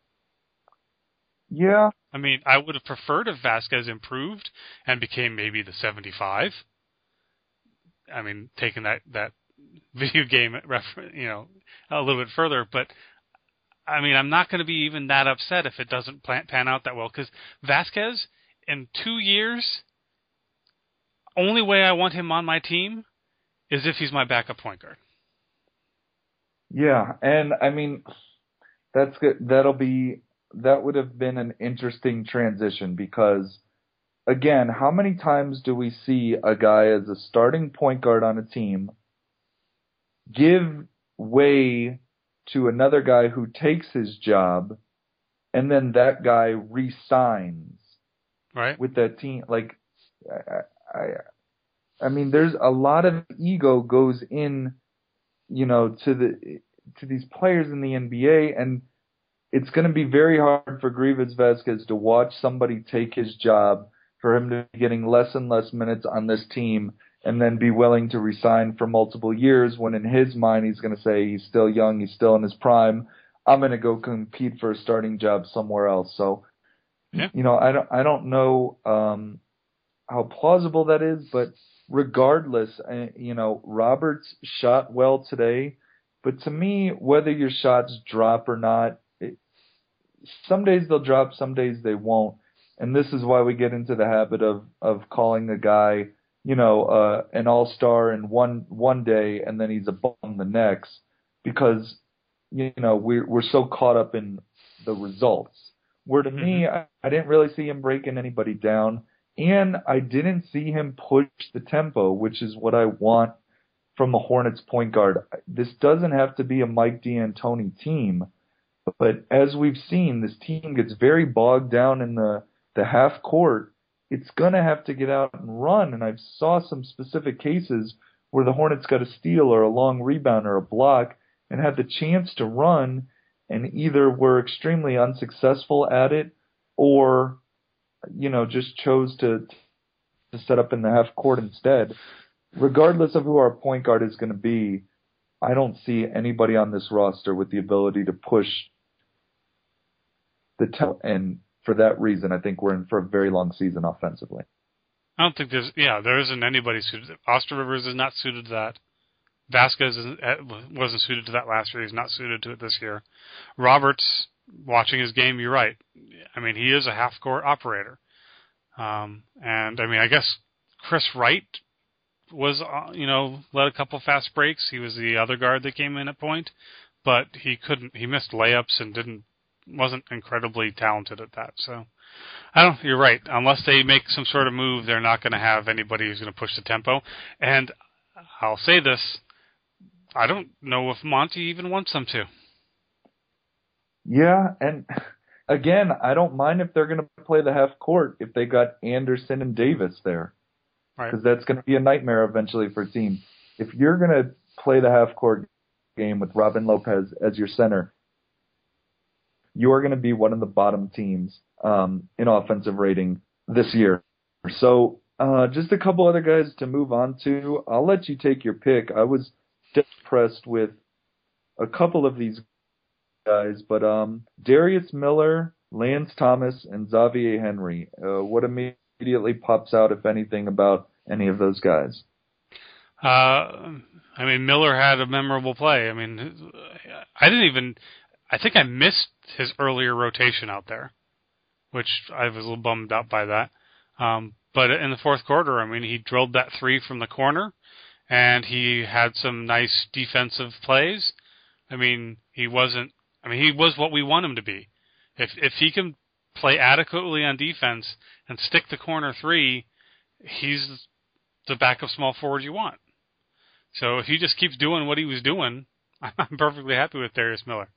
Yeah. I mean, I would have preferred if Vasquez improved and became maybe the seventy-five. I mean, taking that, that video game reference, you know, a little bit further, but I mean, I'm not going to be even that upset if it doesn't plan, pan out that well, because Vasquez, in two years, only way I want him on my team is if he's my backup point guard. Yeah, and I mean, that's good. That'll be, that would have been an interesting transition because, again, how many times do we see a guy as a starting point guard on a team give way to another guy who takes his job, and then that guy re-signs right with that team? Like, I, I, I mean, there's a lot of ego goes in, you know, to the to these players in the N B A, and it's going to be very hard for Greivis Vasquez to watch somebody take his job, for him to be getting less and less minutes on this team, and then be willing to resign for multiple years when in his mind he's going to say he's still young, he's still in his prime, I'm going to go compete for a starting job somewhere else. So, yeah. you know, I don't, I don't know um, how plausible that is, but regardless, uh, you know, Roberts shot well today, but to me, whether your shots drop or not, it, some days they'll drop, some days they won't. And this is why we get into the habit of, of calling a guy, you know, uh, an all-star in one, one day and then he's a bum the next, because, you know, we're, we're so caught up in the results. Where to mm-hmm. me, I, I didn't really see him breaking anybody down, and I didn't see him push the tempo, which is what I want from a Hornets point guard. This doesn't have to be a Mike D'Antoni team, but as we've seen, this team gets very bogged down in the, the half court. It's going to have to get out and run, and I saw some specific cases where the Hornets got a steal or a long rebound or a block and had the chance to run and either were extremely unsuccessful at it or, you know, just chose to to set up in the half court instead. Regardless of who our point guard is going to be, I don't see anybody on this roster with the ability to push the tempo, and for that reason, I think we're in for a very long season offensively. I don't think there's, yeah, there isn't anybody suited. Austin Rivers is not suited to that. Vasquez isn't, wasn't suited to that last year. He's not suited to it this year. Roberts, watching his game, you're right. I mean, he is a half-court operator. Um, and, I mean, I guess Chris Wright was, uh, you know, led a couple fast breaks. He was the other guard that came in at point, but he couldn't, he missed layups and didn't, wasn't incredibly talented at that. So, I don't, you're right. Unless they make some sort of move, they're not going to have anybody who's going to push the tempo. And I'll say this. I don't know if Monty even wants them to. Yeah, and again, I don't mind if they're going to play the half court if they got Anderson and Davis there. Right. Because that's going to be a nightmare eventually for teams. If you're going to play the half court game with Robin Lopez as your center, you're going to be one of the bottom teams um, in offensive rating this year. So uh, just a couple other guys to move on to. I'll let you take your pick. I was impressed with a couple of these guys, but um, Darius Miller, Lance Thomas, and Xavier Henry. Uh, what immediately pops out, if anything, about any of those guys? Uh, I mean, Miller had a memorable play. I mean, I didn't even, I think I missed his earlier rotation out there, which I was a little bummed out by that. Um, but in the fourth quarter, I mean, he drilled that three from the corner, and he had some nice defensive plays. I mean, he wasn't, I mean, he was what we want him to be. If if he can play adequately on defense and stick the corner three, he's the backup small forward you want. So if he just keeps doing what he was doing, I'm perfectly happy with Darius Miller.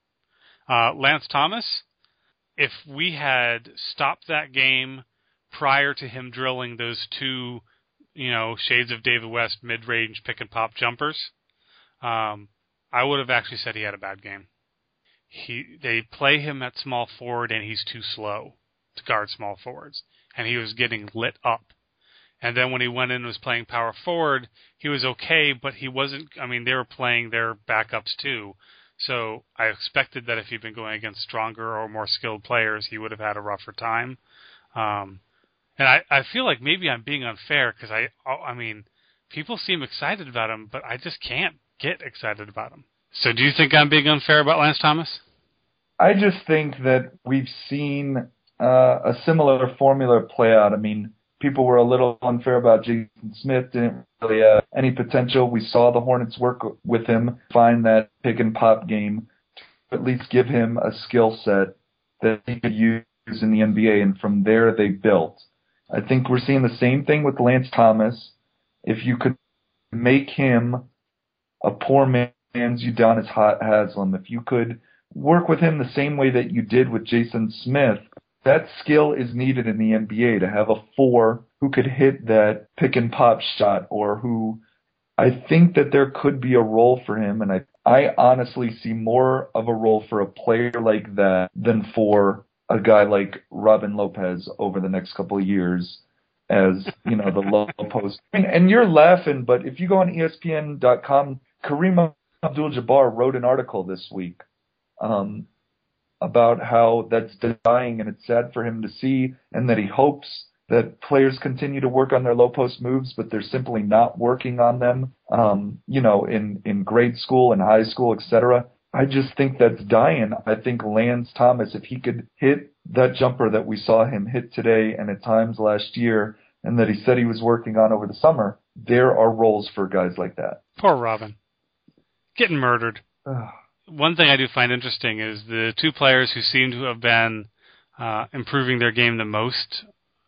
Uh, Lance Thomas, if we had stopped that game prior to him drilling those two, you know, shades of David West mid-range pick-and-pop jumpers, um, I would have actually said he had a bad game. He they play him at small forward, and he's too slow to guard small forwards, and he was getting lit up. And then when he went in and was playing power forward, he was okay, but he wasn't, I mean, they were playing their backups too. So I expected that if he'd been going against stronger or more skilled players, he would have had a rougher time. Um, and I, I feel like maybe I'm being unfair because I, I mean, people seem excited about him, but I just can't get excited about him. So do you think I'm being unfair about Lance Thomas? I just think that we've seen uh, a similar formula play out. I mean, people were a little unfair about Jason Smith, didn't really have any potential. We saw the Hornets work with him, find that pick and pop game, to at least give him a skill set that he could use in the N B A, and from there they built. I think we're seeing the same thing with Lance Thomas. If you could make him a poor man's Udonis Haslem, if you could work with him the same way that you did with Jason Smith, that skill is needed in the N B A to have a four who could hit that pick and pop shot, or who I think that there could be a role for him. And I, I honestly see more of a role for a player like that than for a guy like Robin Lopez over the next couple of years as, you know, the low post. And, and you're laughing, but if you go on E S P N dot com, Kareem Abdul-Jabbar wrote an article this week um, about how that's dying and it's sad for him to see, and that he hopes that players continue to work on their low post moves, but they're simply not working on them, um, you know, in, in grade school and high school, et cetera. I just think that's dying. I think Lance Thomas, if he could hit that jumper that we saw him hit today and at times last year, and that he said he was working on over the summer, there are roles for guys like that. Poor Robin. Getting murdered. One thing I do find interesting is the two players who seem to have been uh, improving their game the most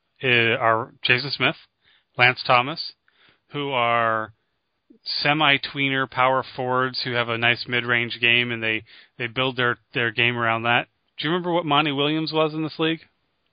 are Jason Smith, Lance Thomas, who are semi-tweener power forwards who have a nice mid-range game, and they, they build their, their game around that. Do you remember what Monty Williams was in this league?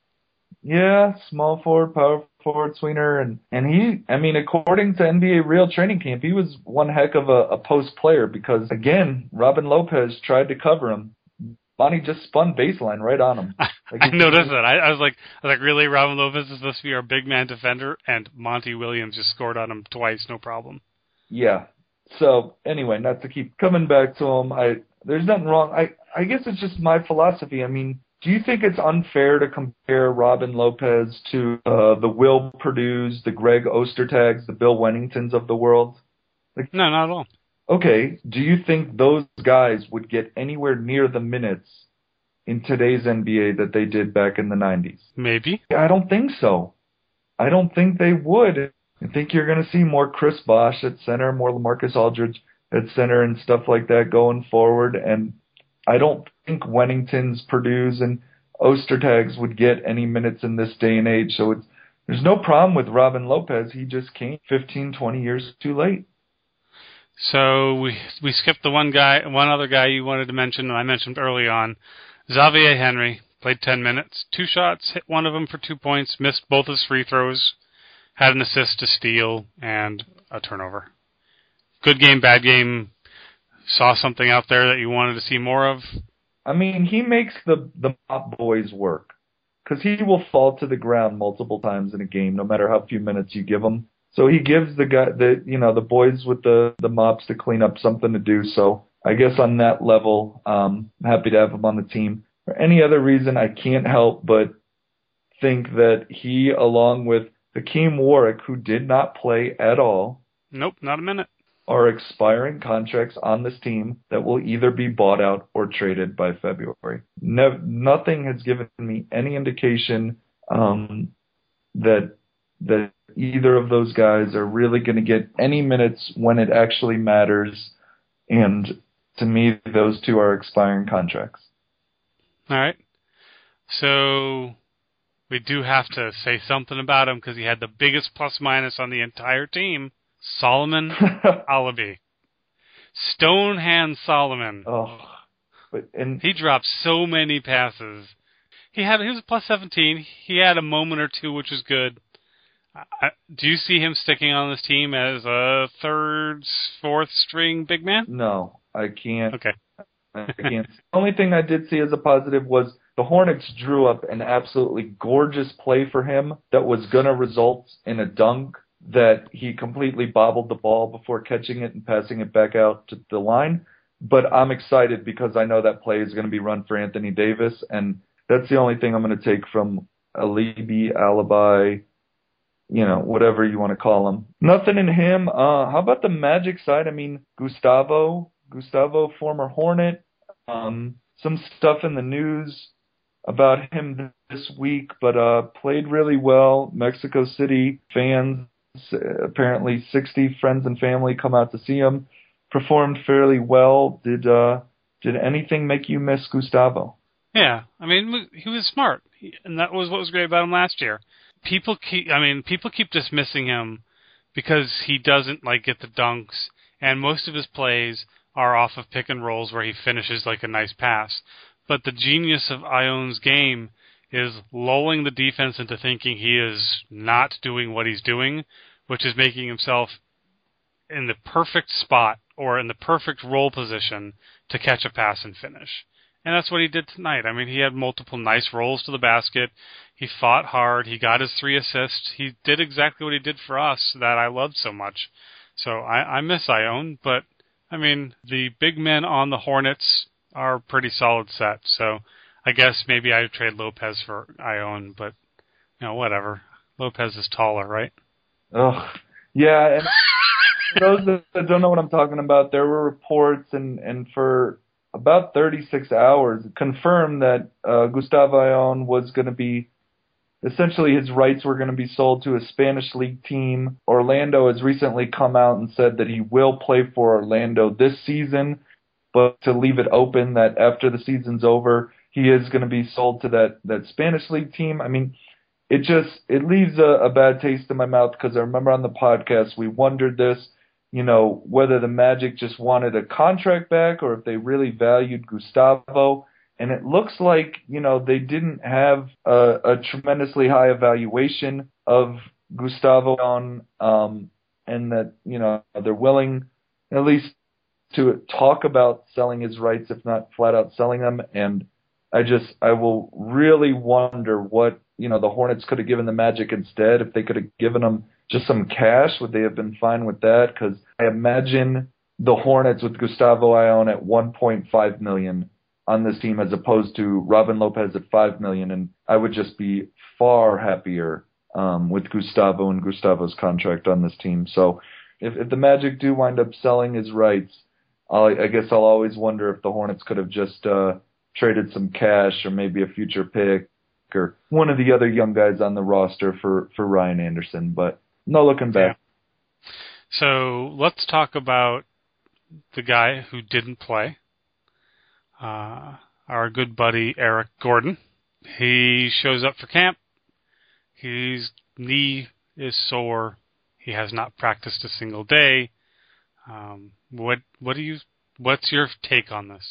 Yeah, small forward, power forward, tweener, and, and he, I mean, according to N B A Real Training Camp, he was one heck of a, a post player because, again, Robin Lopez tried to cover him. Monty just spun baseline right on him. Like, I noticed that. I, I was like, I was like, really, Robin Lopez is supposed to be our big man defender, and Monty Williams just scored on him twice, no problem. Yeah. So anyway, not to keep coming back to him, I there's nothing wrong. I I guess it's just my philosophy. I mean, do you think it's unfair to compare Robin Lopez to uh, the Will Purdue's, the Greg Ostertags, the Bill Wenningtons of the world? Like, no, not at all. Okay, do you think those guys would get anywhere near the minutes in today's N B A that they did back in the nineties? Maybe. I don't think so. I don't think they would. I think you're going to see more Chris Bosh at center, more LaMarcus Aldridge at center and stuff like that going forward. And I don't think Wennington's, Purdue's, and Ostertags would get any minutes in this day and age. So it's there's no problem with Robin Lopez. He just came fifteen, twenty years too late. So we we skipped the one guy, one other guy you wanted to mention, and I mentioned early on, Xavier Henry. Played ten minutes, two shots, hit one of them for two points, missed both his free throws, had an assist, a steal, and a turnover. Good game, bad game. Saw something out there that you wanted to see more of? I mean, he makes the, the mop boys work. Because he will fall to the ground multiple times in a game, no matter how few minutes you give him. So he gives the guy, the you know, the boys with the, the mops to clean up something to do. So I guess on that level, um, I'm happy to have him on the team. For any other reason, I can't help but think that he, along with Hakeem Warwick, who did not play at all, nope, not a minute, are expiring contracts on this team that will either be bought out or traded by February. No, nothing has given me any indication um, that that either of those guys are really going to get any minutes when it actually matters. And to me, those two are expiring contracts. All right. So we do have to say something about him because he had the biggest plus minus on the entire team. Solomon Alabi. Stonehand Solomon. Oh, but and he dropped so many passes. He had he was plus seventeen. He had a moment or two, which was good. I, do you see him sticking on this team as a third, fourth string big man? No, I can't. Okay. I can't. The only thing I did see as a positive was the Hornets drew up an absolutely gorgeous play for him that was going to result in a dunk that he completely bobbled the ball before catching it and passing it back out to the line. But I'm excited because I know that play is going to be run for Anthony Davis, and that's the only thing I'm going to take from Alibi, Alibi, you know, whatever you want to call him. Nothing in him. Uh, how about the Magic side? I mean, Gustavo, Gustavo, former Hornet. Um, some stuff in the news about him this week, but uh, played really well. Mexico City fans, apparently sixty friends and family come out to see him. Performed fairly well. Did uh, did anything make you miss Gustavo? Yeah, I mean, he was smart, he, and that was what was great about him last year. People keep, I mean, people keep dismissing him because he doesn't like get the dunks, and most of his plays are off of pick and rolls where he finishes like a nice pass. But the genius of Ion's game is lulling the defense into thinking he is not doing what he's doing, which is making himself in the perfect spot or in the perfect role position to catch a pass and finish. And that's what he did tonight. I mean, he had multiple nice rolls to the basket. He fought hard. He got his three assists. He did exactly what he did for us that I loved so much. So I, I miss Ione, but I mean, the big men on the Hornets are a pretty solid set. So I guess maybe I would trade Lopez for Ione, but, you know, whatever. Lopez is taller, right? Ugh. Yeah, and those that don't know what I'm talking about, there were reports, and, and for about thirty-six hours, confirmed that uh, Gustavo Ione was going to be, essentially his rights were going to be sold to a Spanish league team. Orlando has recently come out and said that he will play for Orlando this season, but to leave it open that after the season's over, he is going to be sold to that, that Spanish league team. I mean, it just, it leaves a, a bad taste in my mouth because I remember on the podcast we wondered this, you know, whether the Magic just wanted a contract back or if they really valued Gustavo. And it looks like, you know, they didn't have a, a tremendously high evaluation of Gustavo on, um, and that, you know, they're willing at least to talk about selling his rights, if not flat out selling them. And I just, I will really wonder what, you know, the Hornets could have given the Magic instead. If they could have given them just some cash, would they have been fine with that? Because I imagine the Hornets with Gustavo Ione at one point five million dollars on this team as opposed to Robin Lopez at five million dollars, and I would just be far happier um, with Gustavo and Gustavo's contract on this team. So if, if the Magic do wind up selling his rights, I'll, I guess I'll always wonder if the Hornets could have just uh, traded some cash or maybe a future pick or one of the other young guys on the roster for, for Ryan Anderson, but no looking back. Yeah. So let's talk about the guy who didn't play. Uh, our good buddy Eric Gordon. He shows up for camp. His knee is sore. He has not practiced a single day. Um, what what do you what's your take on this?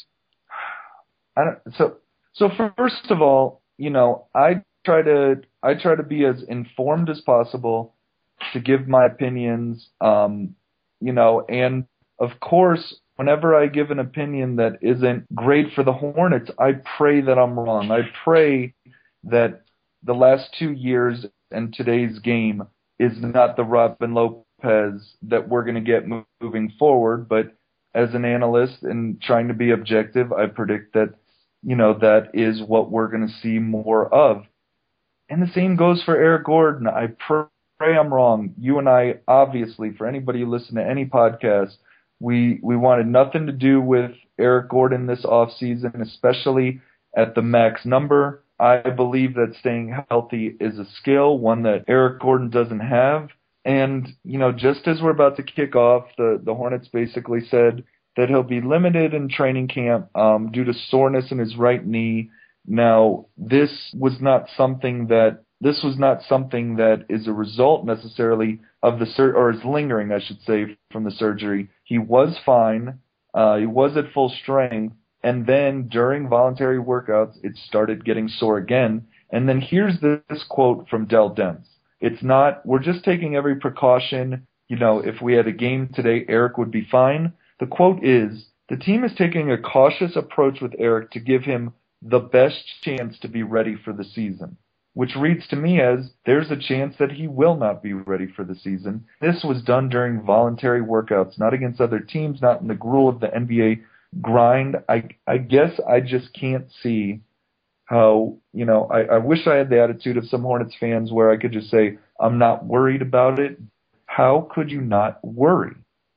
I don't, so so first of all, you know, I try to I try to be as informed as possible to give my opinions. Um, you know, and of course, whenever I give an opinion that isn't great for the Hornets, I pray that I'm wrong. I pray that the last two years and today's game is not the Robin Lopez that we're going to get moving forward. But as an analyst and trying to be objective, I predict that, you know, that is what we're going to see more of. And the same goes for Eric Gordon. I pray I'm wrong. You and I, obviously, for anybody who listens to any podcast, we we wanted nothing to do with Eric Gordon this offseason, especially at the max number. I believe that staying healthy is a skill, one that Eric Gordon doesn't have. And, you know, just as we're about to kick off, the, the Hornets basically said that he'll be limited in training camp um, due to soreness in his right knee. Now, this was not something that this was not something that is a result necessarily of the sur- or is lingering, I should say, from the surgery. He was fine. Uh, he was at full strength. And then during voluntary workouts, it started getting sore again. And then here's this quote from Dell Demps. It's not, we're just taking every precaution. You know, if we had a game today, Eric would be fine. The quote is, the team is taking a cautious approach with Eric to give him the best chance to be ready for the season, which reads to me as there's a chance that he will not be ready for the season. This was done during voluntary workouts, not against other teams, not in the gruel of the N B A grind. I I guess I just can't see how, you know, I, I wish I had the attitude of some Hornets fans where I could just say, I'm not worried about it. How could you not worry?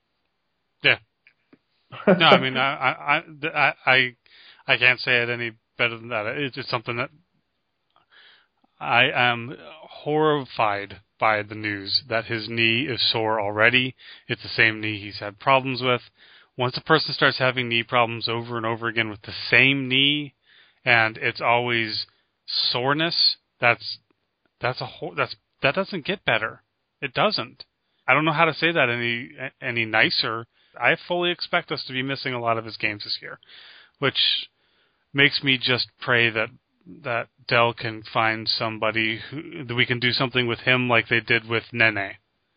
Yeah. No, I mean, I I I I, I can't say it any better than that. It's just something that I am horrified by the news that his knee is sore already. It's the same knee he's had problems with. Once a person starts having knee problems over and over again with the same knee, and it's always soreness, that's that's a whole, that's that doesn't get better. It doesn't. I don't know how to say that any any nicer. I fully expect us to be missing a lot of his games this year, which makes me just pray that that Dell can find somebody who, that we can do something with him like they did with Nene.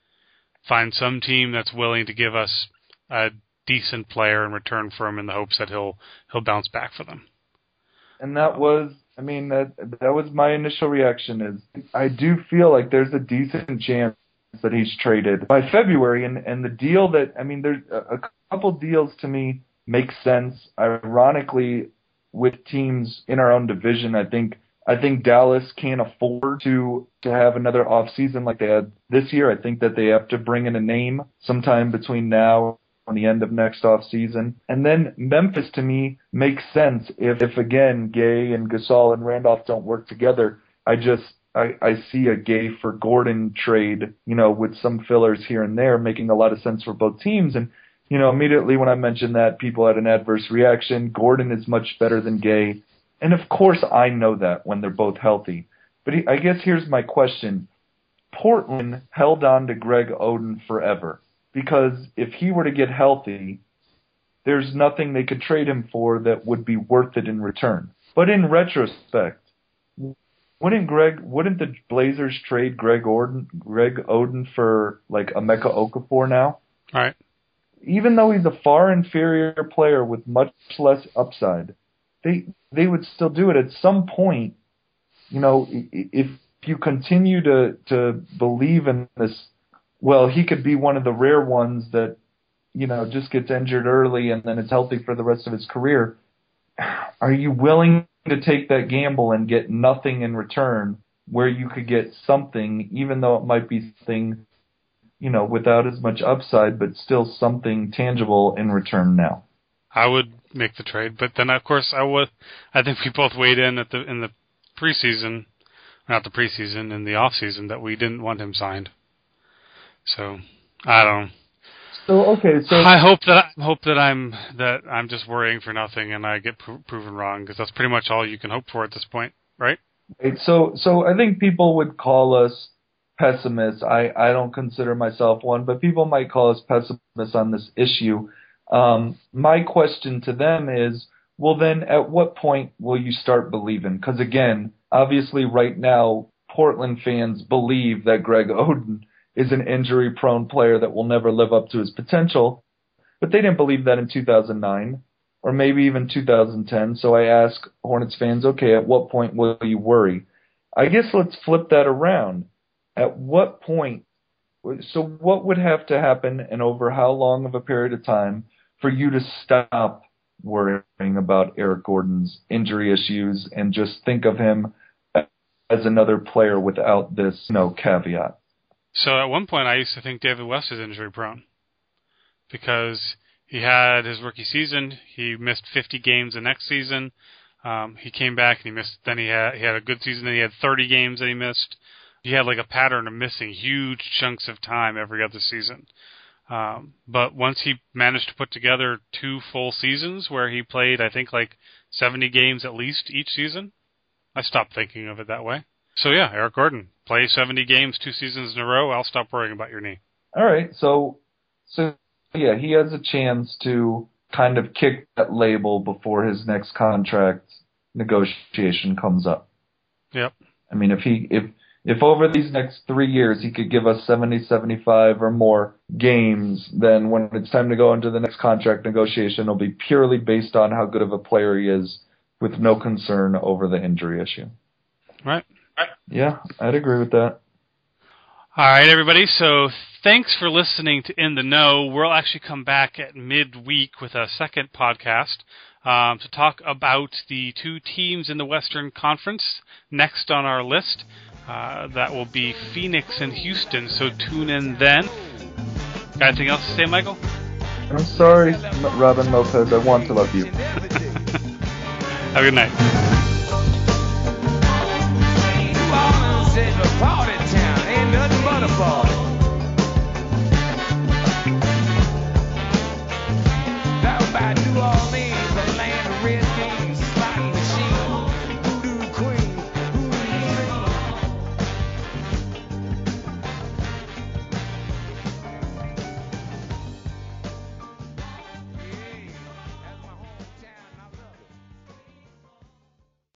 Find some team that's willing to give us a decent player in return for him in the hopes that he'll he'll bounce back for them. And that was, I mean, that that was my initial reaction is I do feel like there's a decent chance that he's traded by February. And, and the deal that, I mean, there's a, a couple deals to me make sense. Ironically, with teams in our own division, I think I think Dallas can't afford to to have another off season like they had this year. I think that they have to bring in a name sometime between now on the end of next off season. And then Memphis to me makes sense if, if again, Gay and Gasol and Randolph don't work together. I just, I, I see a Gay for Gordon trade, you know, with some fillers here and there making a lot of sense for both teams. And, you know, immediately when I mentioned that, people had an adverse reaction. Gordon is much better than Gay. And of course I know that when they're both healthy. But I guess here's my question. Portland held on to Greg Oden forever. Because if he were to get healthy, there's nothing they could trade him for that would be worth it in return. But in retrospect, wouldn't Greg, wouldn't the Blazers trade Greg Oden, Greg Oden for like Emeka Okafor now? All right. Even though he's a far inferior player with much less upside, they they would still do it. At some point, you know, if you continue to to believe in this. Well, he could be one of the rare ones that, you know, just gets injured early and then is healthy for the rest of his career. Are you willing to take that gamble and get nothing in return where you could get something, even though it might be something, you know, without as much upside, but still something tangible in return now? I would make the trade, but then of course I would. I think we both weighed in at the in the preseason, not the preseason, in the off season that we didn't want him signed. So I don't. So okay, so I hope that I hope that I'm that I'm just worrying for nothing and I get pro- proven wrong because that's pretty much all you can hope for at this point, right? Right, so so I think people would call us pessimists. I, I don't consider myself one, but people might call us pessimists on this issue. Um, my question to them is, well, then at what point will you start believing? Because, again, obviously right now, Portland fans believe that Greg Oden is an injury-prone player that will never live up to his potential, but they didn't believe that in two thousand nine or maybe even two thousand ten. So I ask Hornets fans, okay, at what point will you worry? I guess let's flip that around. At what point, so what would have to happen and over how long of a period of time for you to stop worrying about Eric Gordon's injury issues and just think of him as another player without this, you know, caveat? So at one point I used to think David West is injury prone because he had his rookie season. He missed fifty games the next season. Um, he came back and he missed. Then he had he had a good season. Then he had thirty games that he missed. He had like a pattern of missing huge chunks of time every other season. Um, but once he managed to put together two full seasons where he played, I think like seventy games at least each season, I stopped thinking of it that way. So yeah, Eric Gordon, play seventy games two seasons in a row. I'll stop worrying about your knee. All right, so so yeah, he has a chance to kind of kick that label before his next contract negotiation comes up. Yep. I mean, if he if if over these next three years he could give us seventy, seventy-five or more games, then when it's time to go into the next contract negotiation, it'll be purely based on how good of a player he is, with no concern over the injury issue. Right. Yeah, I'd agree with that. All right, everybody. So thanks for listening to In the Know. We'll actually come back at midweek with a second podcast um, to talk about the two teams in the Western Conference next on our list. Uh, that will be Phoenix and Houston, so tune in then. Got anything else to say, Michael? I'm sorry, Robin Lopez. I want to love you. Have a good night.